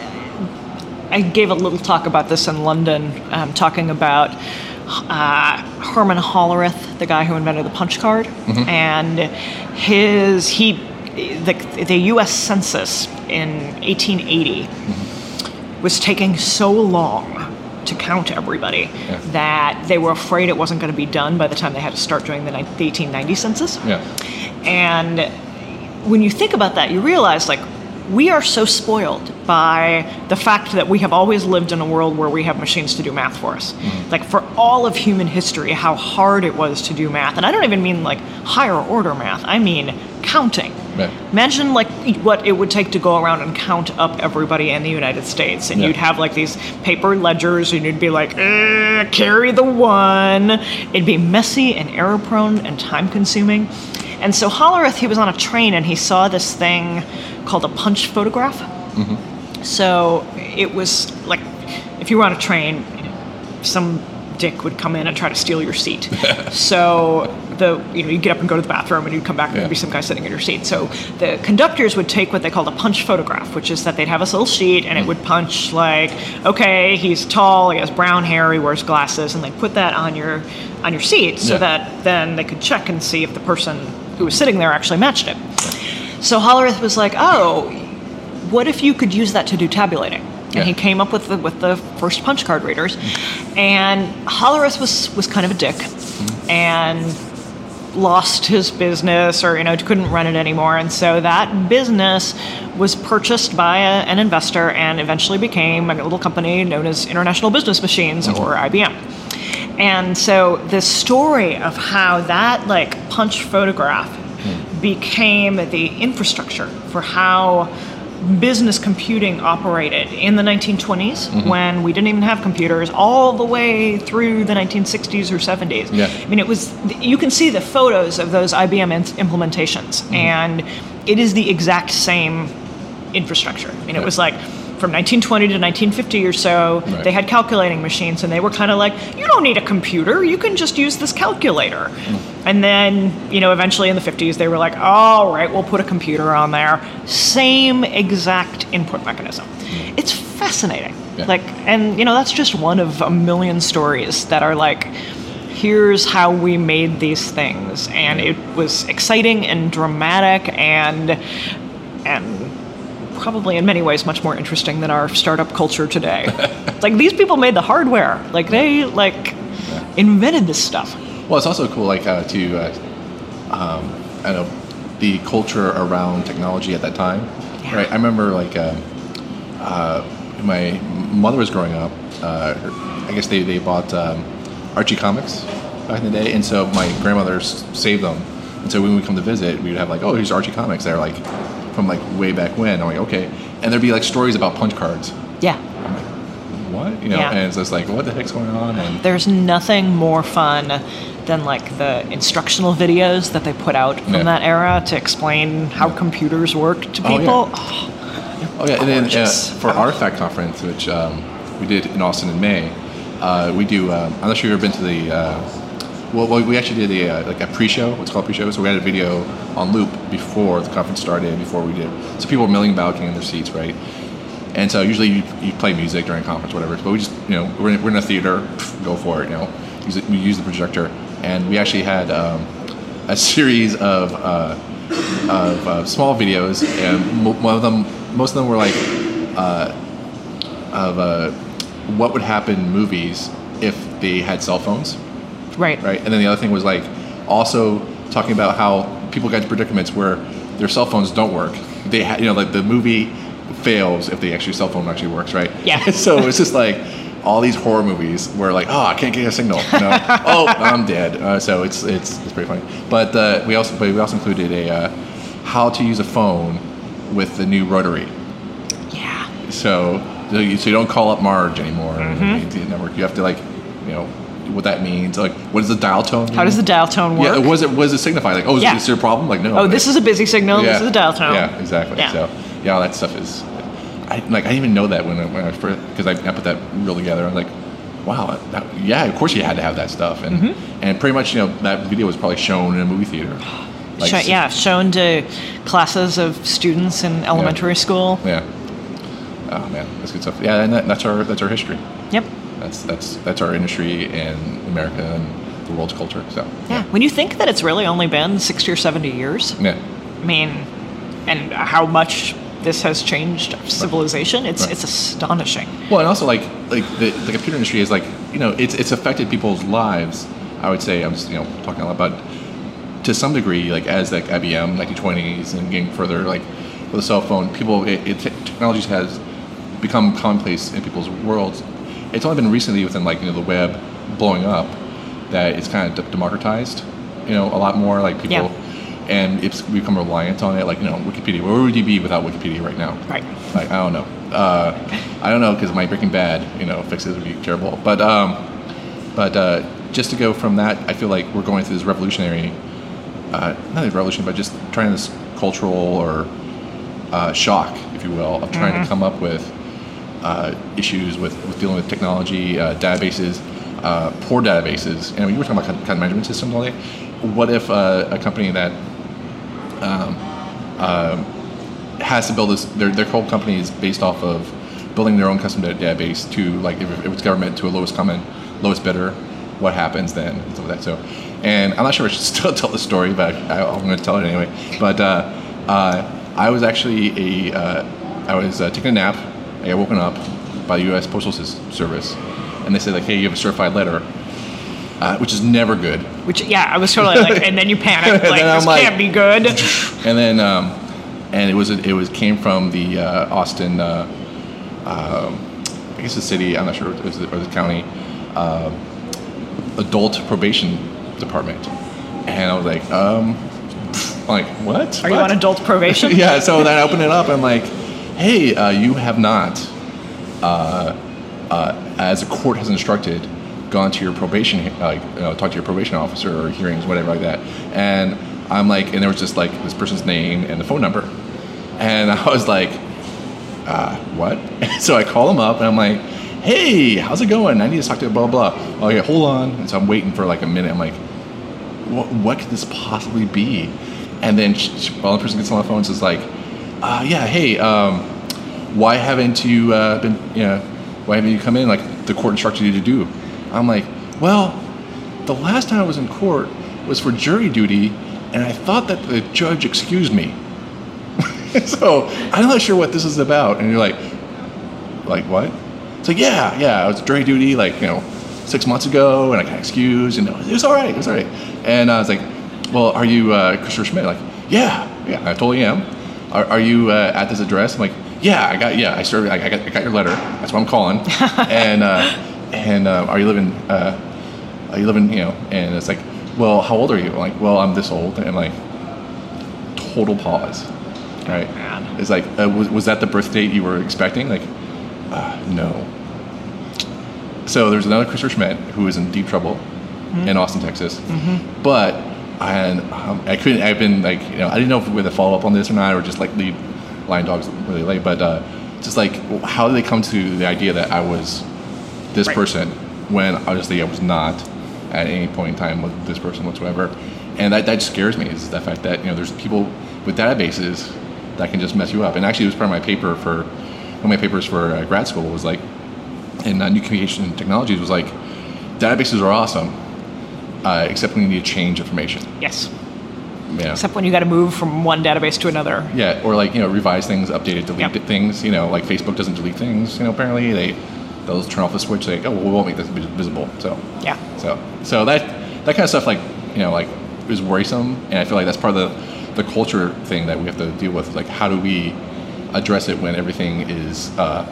I gave a little talk about this in London, um, talking about uh, Herman Hollerith, the guy who invented the punch card, and his he the the U S Census in eighteen eighty was taking so long to count everybody Yeah. that they were afraid it wasn't going to be done by the time they had to start doing the, ni- the eighteen ninety census. Yeah. And when you think about that, you realize, like, we are so spoiled by the fact that we have always lived in a world where we have machines to do math for us. Like, for all of human history, how hard it was to do math. And I don't even mean, like, higher order math. I mean counting. Yeah. Imagine like what it would take to go around and count up everybody in the United States, and Yeah. you'd have like these paper ledgers, and you'd be like, eh, carry the one. It'd be messy and error-prone and time-consuming. And so Hollerith, he was on a train, and he saw this thing called a punch photograph. Mm-hmm. So it was like, if you were on a train, some dick would come in and try to steal your seat. So the you know you get up and go to the bathroom, and you'd come back and Yeah. there'd be some guy sitting in your seat. So the conductors would take what they called a punch photograph, which is that they'd have this little sheet, and it would punch like, okay, he's tall, he has brown hair, he wears glasses, and they'd put that on your on your seat so Yeah. that then they could check and see if the person who was sitting there actually matched it. So Hollerith was like, oh, what if you could use that to do tabulating? And Yeah. he came up with the with the first punch card readers, and Hollerith was was kind of a dick, and lost his business, or you know couldn't run it anymore, and so that business was purchased by a, an investor and eventually became a little company known as International Business Machines, or I B M. And so the story of how that like punch photograph became the infrastructure for how business computing operated in the nineteen twenties, Mm-hmm. when we didn't even have computers, all the way through the nineteen sixties or seventies. Yeah. I mean, it was, you can see the photos of those I B M in- implementations, Mm-hmm. and it is the exact same infrastructure. I mean, Yeah. it was like from nineteen twenty to nineteen fifty or so, Right. they had calculating machines, and they were kind of like, you don't need a computer, you can just use this calculator. And then, you know, eventually in the fifties, they were like, all right, we'll put a computer on there. Same exact input mechanism. It's fascinating. Yeah. Like, and, you know, that's just one of a million stories that are like, here's how we made these things. And it was exciting and dramatic and, and, probably in many ways much more interesting than our startup culture today. Like, these people made the hardware. Like, they like invented this stuff. Well, it's also cool, like uh, to, uh, um, I don't know, the culture around technology at that time, Yeah. right? I remember, like, um, uh, my mother was growing up. Uh, I guess they they bought um, Archie comics back in the day, and so my grandmother s- saved them. And so when we come to visit, we would have like, oh, here's Archie comics. They're like from like way back when. I'm like, okay, and there'd be like stories about punch cards. Yeah. I'm like, what? You know, Yeah. and it's just like, what the heck's going on? And There's nothing more fun than like the instructional videos that they put out from Yeah. that era to explain how computers work to Oh, yeah. people. Oh yeah, and then uh, Gorgeous. for Artifact Conference, which um, we did in Austin in May, uh, we do. Um, I'm not sure you've ever been to the. Uh, well, well, we actually did a uh, like a pre-show. What's called pre-show. So we had a video on loop before the conference started, before we did. So people were milling about in their seats, right? And so usually you, you play music during a conference, whatever. But we just, you know, we're in, we're in a theater, pff, go for it, you know. Use it, we use the projector, and we actually had um, a series of uh, of uh, small videos, and mo- one of them, most of them were like uh, of uh, what would happen in movies if they had cell phones, Right. right? And then the other thing was like also talking about how people got into predicaments where their cell phones don't work. They, ha- you know, like the movie fails if the actual cell phone actually works, right? Yeah. So it's just like all these horror movies where like, oh, I can't get a signal. You know? Oh, I'm dead. Uh, so it's it's it's pretty funny. But uh, we also but we also included a uh, how to use a phone with the new rotary. Yeah. So so you, so you don't call up Marge anymore. Mm-hmm. In the A T and T network. You have to like, you know, what that means. Like, what does the dial tone mean? How does the dial tone work? Yeah, what does it what does it signify? Like, oh, is, Yeah. is there a problem? Like, no. Oh, this is a busy signal. yeah. This is a dial tone. Yeah, exactly. Yeah. So yeah, all that stuff is. I like I didn't even know that when I, when I first because I, I put that reel together. I'm like, wow, that, yeah, of course you had to have that stuff, and Mm-hmm. and pretty much you know that video was probably shown in a movie theater. Like, Sho- yeah, shown to classes of students in elementary school. Yeah. Oh man, that's good stuff. Yeah, and that, that's our that's our history. Yep. That's that's that's our industry and America and the world's culture. So Yeah. When you think that it's really only been sixty or seventy years, yeah, I mean, and how much this has changed civilization, it's Right. it's astonishing. well, and also like like the, the computer industry is like you know it's it's affected people's lives. I would say I'm just you know talking a lot about to some degree like as like I B M nineteen twenties and getting further like with a cell phone, people it, it technology has become commonplace in people's worlds. It's only been recently within like you know the web blowing up that it's kind of democratized, you know, a lot more. Like people, Yeah. and it's become reliant on it. Like, you know, Wikipedia. Where would you be without Wikipedia right now? Right. Like, I don't know. Uh, I don't know, because my Breaking Bad, you know, fixes would be terrible. But um, but uh, just to go from that, I feel like we're going through this revolutionary, uh, not a revolution, but just trying this cultural or uh, shock, if you will, of trying mm-hmm. to come up with uh, issues with, with dealing with technology, uh, databases, uh, poor databases. And we were talking about content management systems all day. What if uh, a company that um, uh, has to build this, their, their whole company is based off of building their own custom database to, like, if, if it's government, to a lowest common, lowest bidder, what happens then? And stuff like that. So, and I'm not sure I should still tell the story, but I, I'm going to tell it anyway. But uh, uh, I was actually a, uh, I was uh, taking a nap. I got woken up by the U S Postal Service, and they said, like, hey, you have a certified letter, uh, which is never good. Which, yeah, I was totally like, and then you panic, like, this like, can't be good. And then, um, and it was it was came from the uh, Austin, uh, uh, I guess the city, I'm not sure, it was the, or the county, uh, adult probation department. And I was like, um, like, what? Are what? you on adult probation? Yeah, so then I opened it up and I'm like, hey, uh, you have not, uh, uh, as a court has instructed, gone to your probation, like, you know, talk to your probation officer or hearings, whatever like that. And I'm like, and there was just like this person's name and the phone number. And I was like, uh, what? So I call him up and I'm like, hey, how's it going? I need to talk to you, blah, blah. Oh, yeah, hold on. And so I'm waiting for like a minute. I'm like, what, what could this possibly be? And then she, she, well, the person gets on the phone and says like, uh, yeah, hey, um, why haven't you uh, been, you know, why haven't you come in like the court instructed you to do? I'm like, well, the last time I was in court was for jury duty, and I thought that the judge excused me. So I'm not sure what this is about. And you're like, like what? It's like, yeah, yeah, I was jury duty like, you know, six months ago, and I got excused, and it was all right, it was all right. And I was like, well, are you uh, Christopher Schmidt? Like, yeah, yeah, I totally am. Are, are you uh, at this address? I'm like, yeah, I got, yeah, I started, I got, I got your letter. That's what I'm calling. and uh, and uh, are you living? Uh, are you living? You know? And it's like, well, how old are you? I'm like, well, I'm this old. And I'm like, total pause. Right? Man. It's like, uh, was, was that the birth date you were expecting? Like, uh, no. So there's another Christopher Schmidt who is in deep trouble mm-hmm. in Austin, Texas. Mm-hmm. But I, um, I couldn't. I've been like, you know, I didn't know if we had a follow up on this or not, or just like leave Lion Dogs really late. But uh, just like, how did they come to the idea that I was this right. person when obviously I was not at any point in time with this person whatsoever? And that, that scares me, is the fact that, you know, there's people with databases that can just mess you up. And actually, it was part of my paper for, one of my papers for uh, grad school was like, in uh, new communication technologies was like, databases are awesome, uh, except when you need to change information. Yes. Yeah. Except when you got to move from one database to another. Yeah, or like, you know, revise things, update it, delete yep. things. You know, like Facebook doesn't delete things. You know, apparently they they'll turn off the switch. Like, oh, well, we won't make this visible. So yeah. So so that that kind of stuff, like, you know, like, is worrisome, and I feel like that's part of the the culture thing that we have to deal with. Like, how do we address it when everything is uh,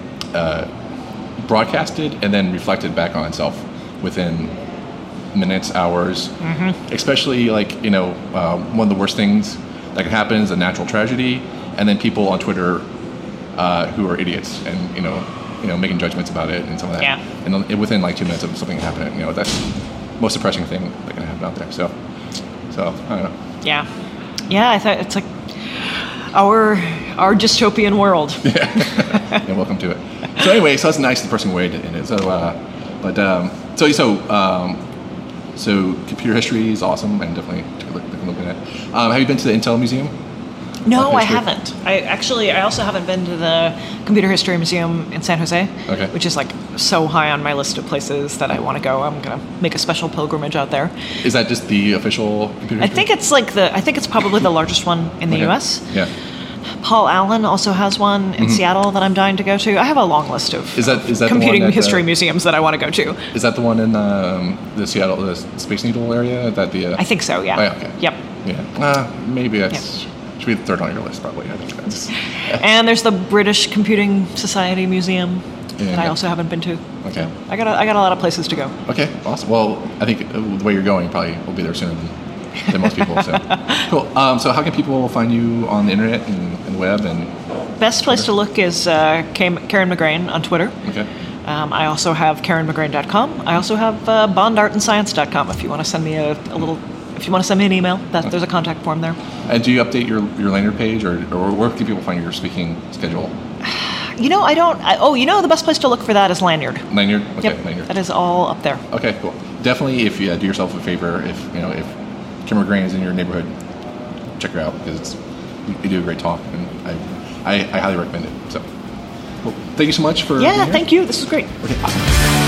uh, broadcasted and then reflected back on itself within minutes, hours, mm-hmm. especially like, you know, uh, one of the worst things that can happen is a natural tragedy, and then people on Twitter uh, who are idiots and, you know, you know, making judgments about it and some of that. Yeah. And within like two minutes of something happening, you know, that's the most depressing thing that can happen out there. So, so I don't know. Yeah. Yeah, I thought it's like our our dystopian world. Yeah. Yeah, welcome to it. So anyway, so that's a nice depressing way to end it. So, uh, but um, so so um, so computer history is awesome, and definitely take a look, take a look at it. Um, have you been to the Intel Museum? No, I haven't. I actually, I also haven't been to the Computer History Museum in San Jose, okay. which is like so high on my list of places that I want to go. I'm gonna make a special pilgrimage out there. Is that just the official computer history? I think it's like the. I think it's probably the largest one in the okay. U S. Yeah. Paul Allen also has one in mm-hmm. Seattle that I'm dying to go to. I have a long list of, is that, is that computing the one that, history uh, museums that I want to go to. Is that the one in um, the Seattle, the Space Needle area? That the? Uh, I think so. Yeah. Oh, yeah okay. Yep. Yeah. Uh, maybe that's. Yep. Should be the third on your list, probably. I think that's. Yeah. And there's the British Computing Society Museum yeah, that yeah. I also haven't been to. Okay. So I got a, I got a lot of places to go. Okay, awesome. Well, I think the way you're going probably will be there sooner than than most people. So cool. Um, so how can people find you on the internet and, and web and? Best place to look is uh, Karen McGrane on Twitter. Okay. Um, I also have Karen McGrane dot com. I also have uh, Bond Art and Science dot com if you want to send me a, a little. If you want to send me an email, that, okay. There's a contact form there. And do you update your your Lanyard page, or, or where can people find your speaking schedule? You know, I don't. I, oh, you know, the best place to look for that is Lanyard. Lanyard. Okay. Yep, Lanyard. That is all up there. Okay, cool. Definitely, if you uh, do yourself a favor, if you know if Karen McGrane is in your neighborhood, check her out because it's, you do a great talk, and I, I I highly recommend it. So, well, thank you so much for. Yeah, thank you. This was great. Okay, awesome.